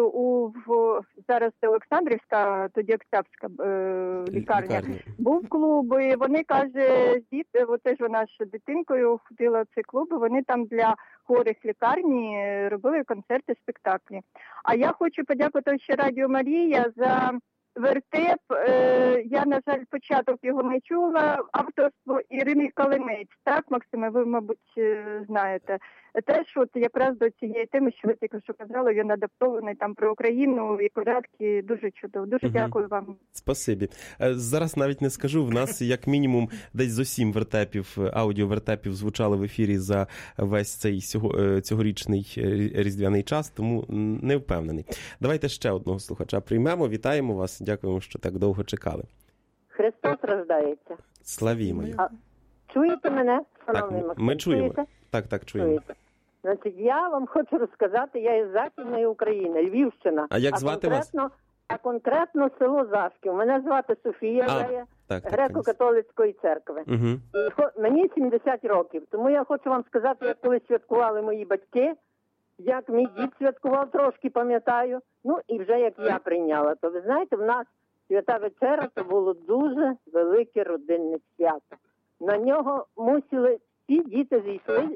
зараз це Олександрівська, тоді Октябрська лікарня, був клуб, і вони, каже, діти, теж вона ж дитинкою ходила в цей клуб, і вони там для хворих лікарні робили концерти, спектаклі. А я хочу подякувати ще Радіо Марія за вертеп. Я, на жаль, початок його не чула. Авторство Ірини Калинець. Так, Максиме, ви, мабуть, знаєте. Теж от якраз до цієї теми, що ви тільки що казали, він адаптований там про Україну і порядки. Дуже чудово. Дуже дякую вам. Спасибі. Зараз навіть не скажу, в нас як мінімум десь зо 7 вертепів, аудіовертепів звучало в ефірі за весь цей цьогорічний різдвяний час, тому не впевнений. Давайте ще одного слухача приймемо. Вітаємо вас. Дякуємо, що так довго чекали. Христос рождається. Славімо. Чуєте мене, шановний Максим? Ми чуємо. Чуєте? Так, чуємо. Чуєте? Значить, я вам хочу розказати, я із Західної України, Львівщина. А як звати вас? А конкретно село Зашків. Мене звати Софія, я Греко-католицької церкви. Угу. І мені 70 років, тому я хочу вам сказати, як колись святкували мої батьки, як мій дід святкував, трошки пам'ятаю, і вже як я прийняла. То ви знаєте, в нас Свята Вечеря – це було дуже велике родинне свято. На нього мусили всі діти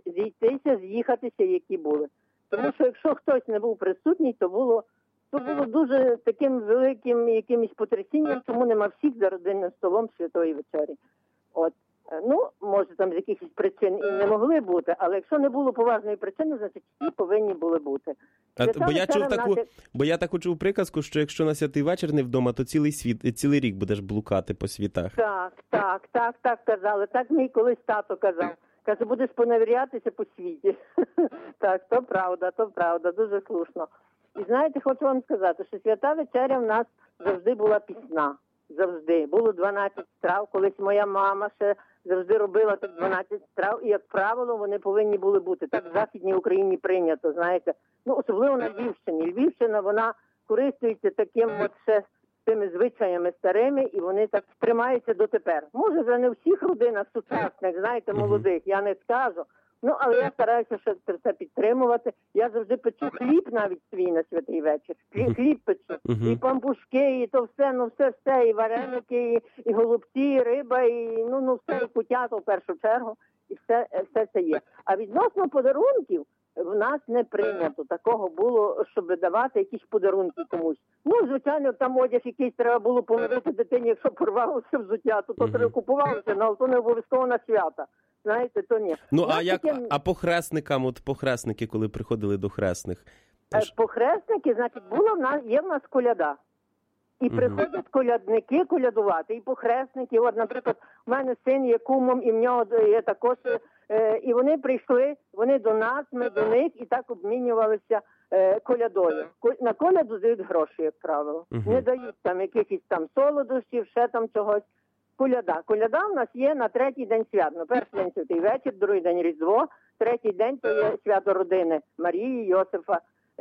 з'їхатися, які були. Тому що якщо хтось не був присутній, то було дуже таким великим якимось потрясінням, тому нема всіх за родинним столом Святої Вечері. Може там з якихось причин і не могли бути, але якщо не було поважної причини, значить всі повинні були бути. Бо я таку чув приказку, що якщо на святий вечір не вдома, то цілий рік будеш блукати по світах. Так казали. Так мій колись тато казав. Каже, будеш поневірятися по світі. Так, то правда, дуже слушно. І знаєте, хочу вам сказати, що Свята Вечеря в нас завжди була пісна. Завжди. Було 12 страв. Колись моя мама ще завжди робила так 12 страв. І, як правило, вони повинні були бути. Так в Західній Україні прийнято, знаєте. Особливо на Львівщині. Львівщина, вона користується таким ще тими звичаями старими, і вони так тримаються дотепер. Може, вже не в всіх родинах сучасних, знаєте, молодих, я не скажу. Але я стараюся ще це все підтримувати. Я завжди печу хліб навіть свій на святий вечір. Хліб печу. І пампушки, і то все, і вареники, і голубці, і риба, і все, і кутята в першу чергу. І все це є. А відносно подарунків, в нас не прийнято такого було, щоб давати якісь подарунки комусь. Звичайно, там одяг якийсь треба було помирити дитині, якщо порвалося взуття, то треба купувалося, але то не обов'язково на свята. Знаєте, то ні. А по хресникам, похресники, коли приходили до хресних? Похресники, значить, є в нас коляда. І приходять колядники колядувати, і похресники. От, наприклад, в мене син є кумом, і в нього є також. І вони прийшли, вони до нас, ми до них, і так обмінювалися колядою. На коляду дають гроші, як правило. Не дають там якихось там солодощів, ще там чогось. Коляда в нас є на третій день свят. Перший день Святий Вечір, другий день Різдво, третій день то є свято родини Марії, Йосифа.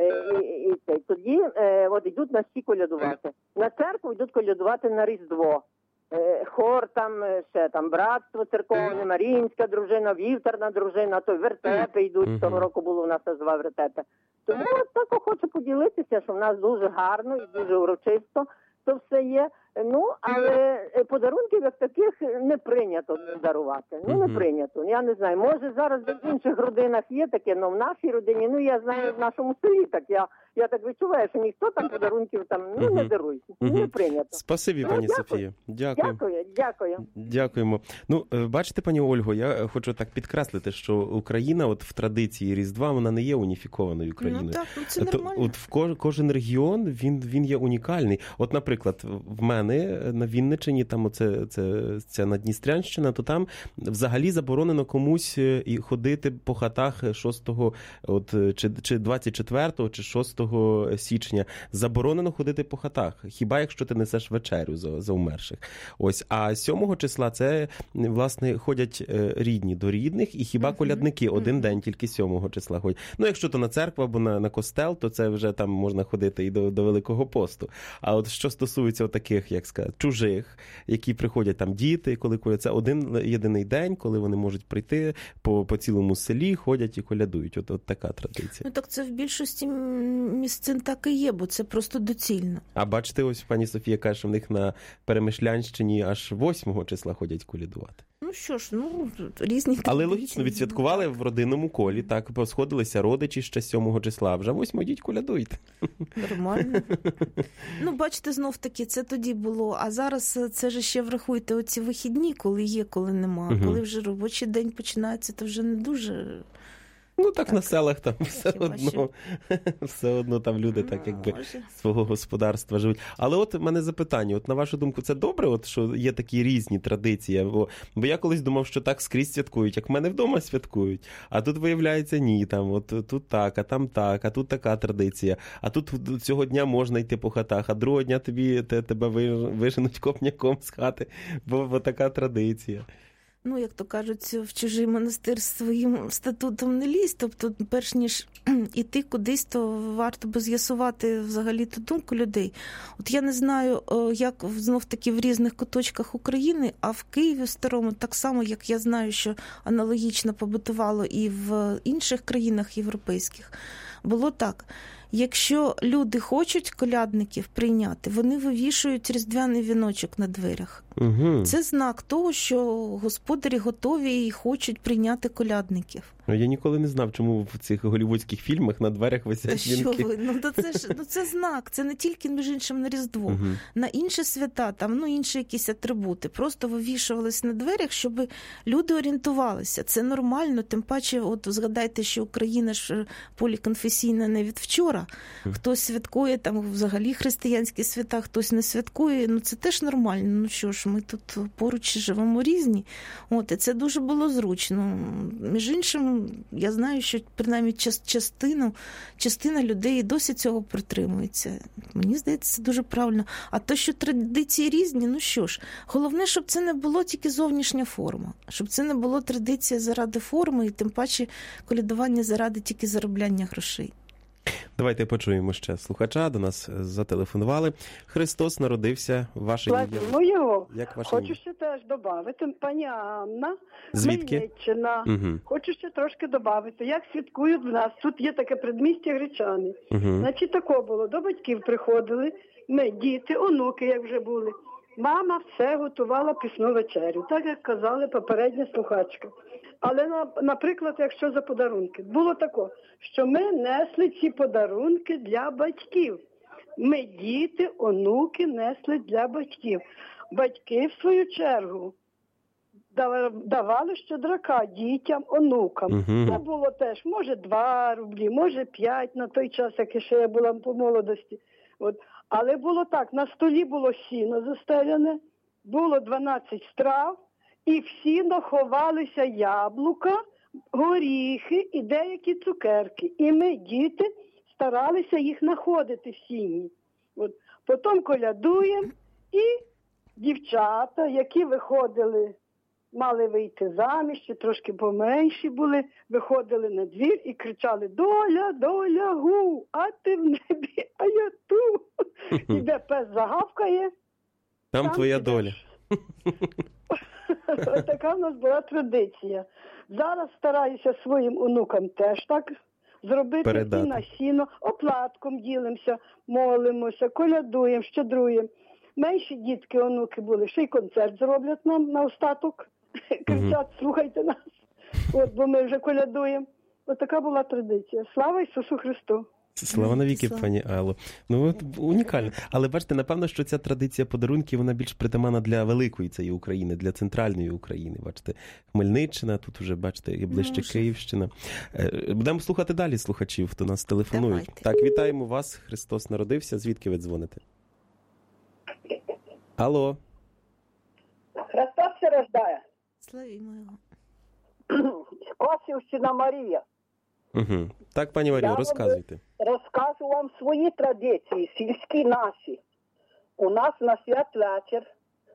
Тоді йдуть на всі колядувати. На церкву йдуть колядувати на Різдво. Хор там, ще там братство церковне, Маріїнська дружина, вівтарна дружина, то вертепи йдуть. Того року було у нас аж 2 вертепи. Тому так хочу поділитися, що в нас дуже гарно і дуже урочисто то все є. Але подарунків як таких не прийнято дарувати. Не прийнято. Я не знаю. Може зараз в інших родинах є таке, але в нашій родині, я знаю, в нашому селі так. Я так відчуваю, що ніхто там подарунків не дарує. Не прийнято. Спасибі, пані Софія. Дякую. Дякуємо. Бачите, пані Ольго, я хочу так підкреслити, що Україна от в традиції Різдва, вона не є уніфікованою країною. Це нормально. От кожен регіон, він є унікальний. От, наприклад, в мене на Вінниччині, там це Надністрянщина, то там взагалі заборонено комусь і ходити по хатах 6-го, чи 24-го, чи 6 січня. Заборонено ходити по хатах, хіба якщо ти несеш вечерю за умерших. Ось, а 7 числа це, власне, ходять рідні до рідних, і хіба колядники один день тільки 7 числа ходять. Якщо то на церкву або на костел, то це вже там можна ходити і до Великого посту. А от що стосується таких, як сказати, чужих, які приходять там діти, коли ходять, це один єдиний день, коли вони можуть прийти по цілому селі, ходять і колядують. От така традиція. Так це в більшості місцин так і є, бо це просто доцільно. А бачите, ось пані Софія каже, що в них на Перемишлянщині аж 8 числа ходять колядувати. Що ж, різні. Але логічно, відсвяткували в родинному колі, так, посходилися родичі ще 7 числа, а вже 8 йдіть колядуйте. Нормально. Бачите, знов таки, це тоді було, а зараз це ж ще врахуйте оці вихідні, коли є, коли нема. Коли вже робочий день починається, то вже не дуже... Так на селах там все одно там люди так якби свого господарства живуть. Але от в мене запитання, от на вашу думку, це добре, от що є такі різні традиції? Бо я колись думав, що так скрізь святкують, як в мене вдома святкують. А тут виявляється ні, там от тут так, а там так, а тут така традиція. А тут цього дня можна йти по хатах, а другого дня тебе виженуть копняком з хати, бо така традиція. Як то кажуть, в чужий монастир своїм статутом не лізь. Тобто, перш ніж іти кудись, то варто би з'ясувати взагалі ту думку людей. От я не знаю, як знов-таки в різних куточках України, а в Києві старому, так само, як я знаю, що аналогічно побутувало і в інших країнах європейських, було так. Якщо люди хочуть колядників прийняти, вони вивішують різдвяний віночок на дверях. Це знак того, що господарі готові і хочуть прийняти колядників. Я ніколи не знав, чому в цих голлівудських фільмах на дверях висять вінки. Що ви? Це знак. Це не тільки, між іншим, на Різдво. На інші свята, там, інші якісь атрибути. Просто вивішувались на дверях, щоб люди орієнтувалися. Це нормально. Тим паче, от згадайте, що Україна ж поліконфесійна не від вчора. Хтось святкує, там, взагалі християнські свята, хтось не святкує. Це теж нормально. Що ж, ми тут поруч живемо різні. І це дуже було зручно. Між іншим, я знаю, що принаймні частина людей досі цього притримується. Мені здається, це дуже правильно. А то, що традиції різні, що ж, головне, щоб це не було тільки зовнішня форма. Щоб це не було традиція заради форми і тим паче колядування заради тільки заробляння грошей. Давайте почуємо ще слухача, до нас зателефонували. Христос народився, ваше ім'я. Як ваше Хочу ще теж додати. Пані Анна, звідки? Хмельниччина. Хочу ще трошки додати. Як святкують в нас? Тут є таке предмістя Гречани. Значить, тако було. До батьків приходили, ми, діти, онуки, як вже були. Мама все готувала пісну вечерю, так як казали попередня слухачка. Але, наприклад, якщо за подарунки, було тако, що ми несли ці подарунки для батьків. Ми, діти, онуки, несли для батьків. Батьки, в свою чергу, давали щедрака дітям, онукам. Це було теж, може, 2 рублі, може, 5 на той час, як ще я була по молодості. Але було так, на столі було сіно застеляне, було 12 страв, і всі наховалися яблука, горіхи і деякі цукерки. І ми, діти, старалися їх знаходити в сіні. Потім колядуємо, і дівчата, які виходили, мали вийти заміж, чи трошки поменші були, виходили на двір і кричали: «Доля, доля, гу, а ти в небі, а я тут». І де пес загавкає, там твоя доля. Ось така в нас була традиція. Зараз стараюся своїм онукам теж так зробити. Передати. І на сіно, оплатком ділимося, молимося, колядуємо, щедруємо. менші дітки, онуки були, ще й концерт зроблять нам на остаток. Кричать, слухайте нас. От, бо ми вже колядуємо. От така була традиція. Слава Ісусу Христу! Слава навіки, пані Алло. Ну, от, унікально. Але бачите, напевно, що ця традиція подарунків, вона більш притаманна для великої цієї України, для центральної України. Бачите, Хмельниччина, тут вже, бачите, і ближче Київщина. Будемо слухати далі слухачів, хто нас телефонують. Давайте. Так, вітаємо вас, Христос народився. Звідки ви дзвоните? Алло. Христос се рождає. Славімо його. Косівщина Марія. Угу. Так, пані Марію, розказуйте. Розкажу вам свої традиції, сільські наші. У нас на святвечір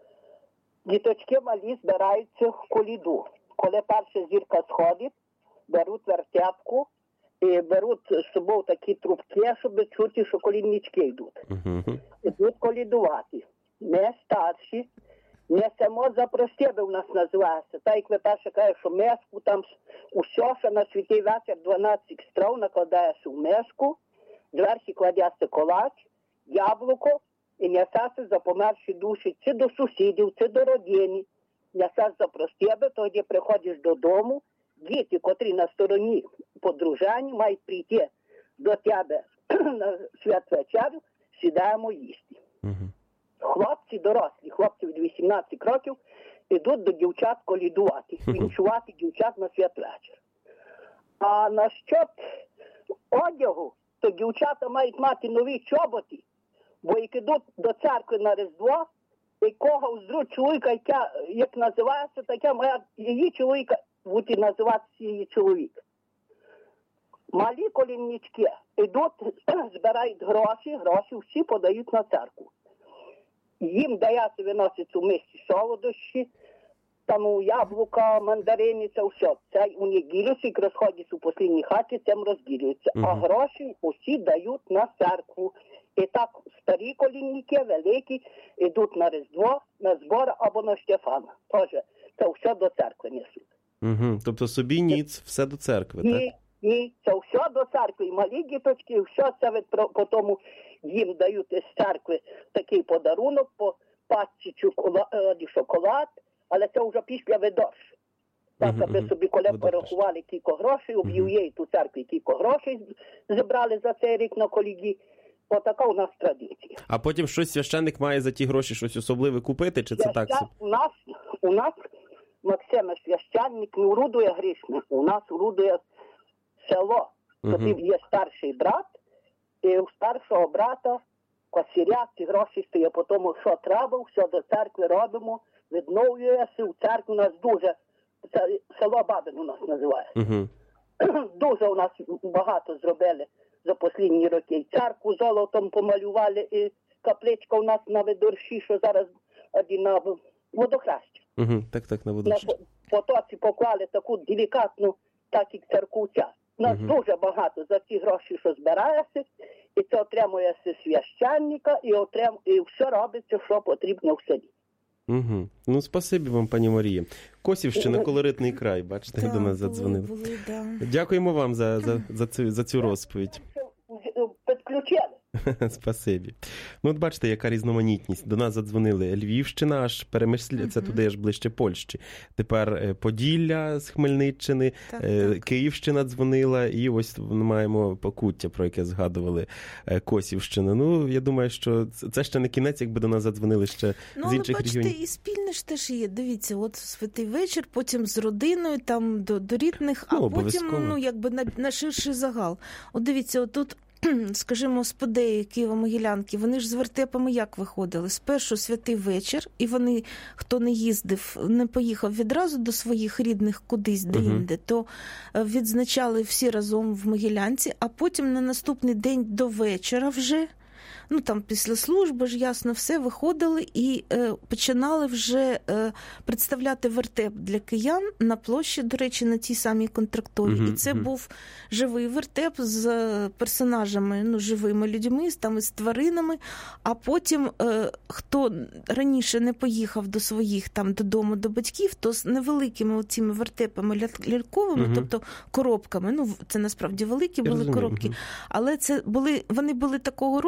діточки малі збираються в коліду. Коли перша зірка сходить, беруть вертепку і беруть з собою такі трубки, щоб чути, що коліднички йдуть. Йдуть колідувати. Ми старші несемо за простєби у нас називається. Так як ви перше кажете, що миску, там усе, що на святий вечір 12 страв накладаєш у миску, зверху кладеться колач, яблуко і несеться за померші душі, чи до сусідів, чи до родини. Несеш за простєби, тоді приходиш додому, діти, котрі на стороні подружання, мають прийти до тебе на святвечерю, сідаємо їсти. Хлопці дорослі, хлопці від 18 років, йдуть до дівчат колідувати, вінчувати дівчат на святвечір. А насчет одягу, то дівчата мають мати нові чоботи, бо як йдуть до церкви на Різдво, якого взруть чоловіка, як називається, таке моя, її чоловіка, буде називатися її чоловік. Малі коліннички йдуть, збирають гроші всі подають на церкву. Їм дається, виносять у мисці солодощі, там яблука, мандарини, це все. Це у неділю, як розходяться у послідній хаті, цим розділюються. А гроші усі дають на церкву. І так старі колінники, великі, йдуть на Різдво, на збор або на Штефана. Тож, це все до церкви несуть. Тобто собі ніц, все до церкви, так? Ні, це все до церкви. І малі діточки, все це потім їм дають з церкви такий подарунок по пачці шоколад, але це вже після видорж. Так, аби собі коли порахували кілька грошей, об'являють у церкві кілька грошей зібрали за цей рік на коліді. Отака у нас традиція. А потім щось священник має за ті гроші щось особливе купити, чи це так? У нас Максиме священник не урудує грішми, у нас урудує село. Тоді є старший брат, і у старшого брата косіря ці гроші стоять. Потім, що треба, все до церкви робимо, відновлюється. У церкві у нас дуже, це село Бабин у нас називає. Дуже у нас багато зробили за останні роки. Церкву золотом помалювали, і капличка у нас на Видорші, що зараз на Водохрещі. Так, на Водохрещі. На потоці поклали таку делікатну, так як церкву-ця. У нас дуже багато за ці гроші, що збирається, і це отримується священника, і все робиться, що потрібно в селі. Ну, спасибі вам, пані Марія. Косівщина, колоритний край, бачите, до нас задзвонили. Дякуємо вам за цю розповідь. Підключили. Спасибі. Ну, от бачите, яка різноманітність. До нас задзвонили Львівщина, аж Перемишлі, це туди аж ближче Польщі. Тепер Поділля з Хмельниччини, Київщина дзвонила, і ось маємо Покуття, про яке згадували, Косівщина. Ну, я думаю, що це ще не кінець, якби до нас задзвонили ще з інших регіонів. Бачите, і спільне ж теж є. Дивіться, от святий вечір, потім з родиною, там до рідних, а потім, якби на ширший загал. От дивіться, отут, скажімо, сподеї Києво-Могилянки, вони ж з вертепами як виходили? Спершу святий вечір, і вони, хто не їздив, не поїхав відразу до своїх рідних кудись де-інде, то відзначали всі разом в Могилянці, а потім на наступний день до вечора вже, там після служби ж, ясно, все, виходили і починали вже представляти вертеп для киян на площі, до речі, на тій самій Контрактовій. І це був живий вертеп з персонажами, живими людьми, там із тваринами, а потім, хто раніше не поїхав до своїх, там, додому, до батьків, то з невеликими оціми вертепами ляльковими, тобто коробками, це насправді великі були коробки, але це вони були такого розміру, які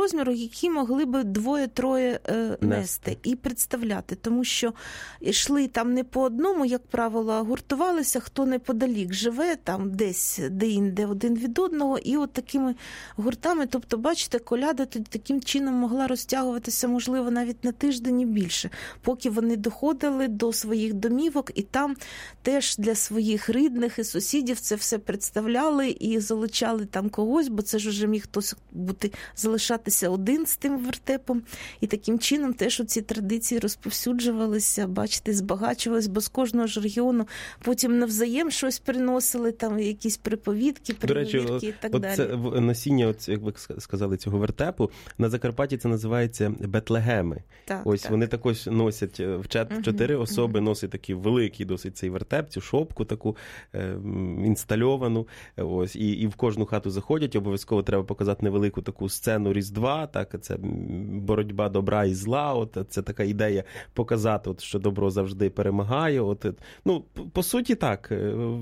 які могли би двоє-троє нести і представляти. Тому що йшли там не по одному, як правило, а гуртувалися, хто неподалік живе, там десь де-інде один від одного, і от такими гуртами, тобто, бачите, коляда таким чином могла розтягуватися, можливо, навіть на тиждень і більше, поки вони доходили до своїх домівок, і там теж для своїх рідних і сусідів це все представляли і залучали там когось, бо це ж уже міг хтось залишатися один з тим вертепом. І таким чином теж оці традиції розповсюджувалися, бачите, збагачувалися, бо з кожного ж регіону потім навзаєм щось приносили, там якісь приповідки, перевірки і так далі. Це носіння, як ви сказали, цього вертепу, на Закарпатті це називається бетлегеми. Ось вони також носять, в 4 особи носять такий великий досить цей вертеп, цю шопку таку інстальовану. Ось, і в кожну хату заходять, обов'язково треба показати невелику таку сцену Різдва, так, це боротьба добра і зла, от, це така ідея показати, от, що добро завжди перемагає. От, ну, по суті, так,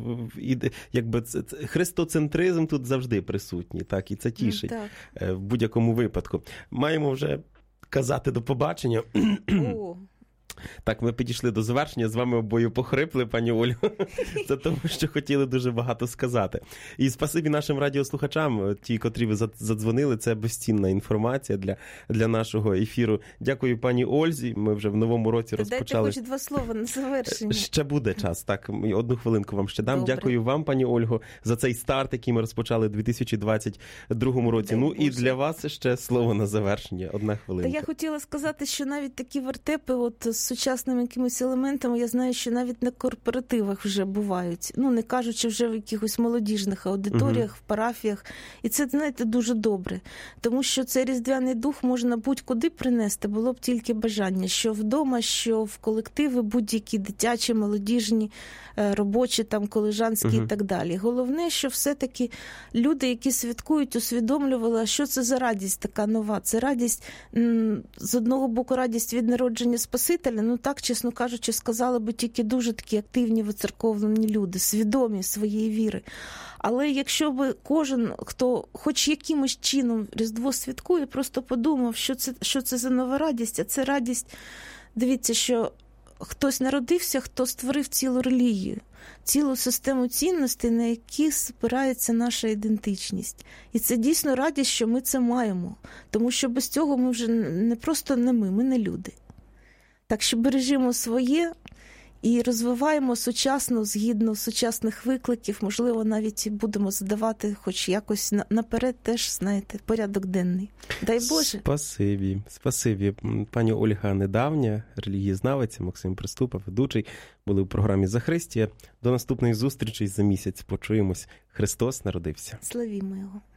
якби христоцентризм тут завжди присутній, так, і це тішить в будь-якому випадку. Маємо вже казати до побачення. Так, ми підійшли до завершення, з вами обоє похрипли, пані Олю. Це тому, що хотіли дуже багато сказати. І спасибі нашим радіослухачам, ті, котрі ви задзвонили, це безцінна інформація для нашого ефіру. Дякую пані Ользі, ми вже в новому році розпочали. Дайте хоч 2 слова на завершення. Ще буде час, так, 1 хвилинку вам ще дам. Добре. Дякую вам, пані Ольго, за цей старт, який ми розпочали у 2022 році. Ну і для вас ще слово на завершення, 1 хвилинка. Та я хотіла сказати, що навіть такі вертепи, от з сучасними якимись елементами, я знаю, що навіть на корпоративах вже бувають. Ну, не кажучи вже в якихось молодіжних аудиторіях, в парафіях. І це, знаєте, дуже добре. Тому що цей різдвяний дух можна будь-куди принести, було б тільки бажання. Що вдома, що в колективи будь-які дитячі, молодіжні, робочі, там, колежанські і так далі. Головне, що все-таки люди, які святкують, усвідомлювали, що це за радість така нова. Це радість, з одного боку, радість від народження Спасителя, ну так, чесно кажучи, сказали би тільки дуже такі активні, воцерковлені люди, свідомі своєї віри. Але якщо би кожен, хто хоч якимось чином Різдво святкує, просто подумав, що це за нова радість, а це радість, дивіться, що хтось народився, хто створив цілу релігію, цілу систему цінностей, на які спирається наша ідентичність. І це дійсно радість, що ми це маємо. Тому що без цього ми вже не просто не ми не люди. Так що бережімо своє і розвиваємо сучасно, згідно сучасних викликів, можливо, навіть будемо задавати хоч якось наперед теж, знаєте, порядок денний. Дай Боже. Спасибі. Пані Ольга Недавня, релігієзнавиця, Максим Приступа, ведучий, були у програмі «Захристія». До наступної зустрічі за місяць. Почуємось. Христос народився. Славімо Його.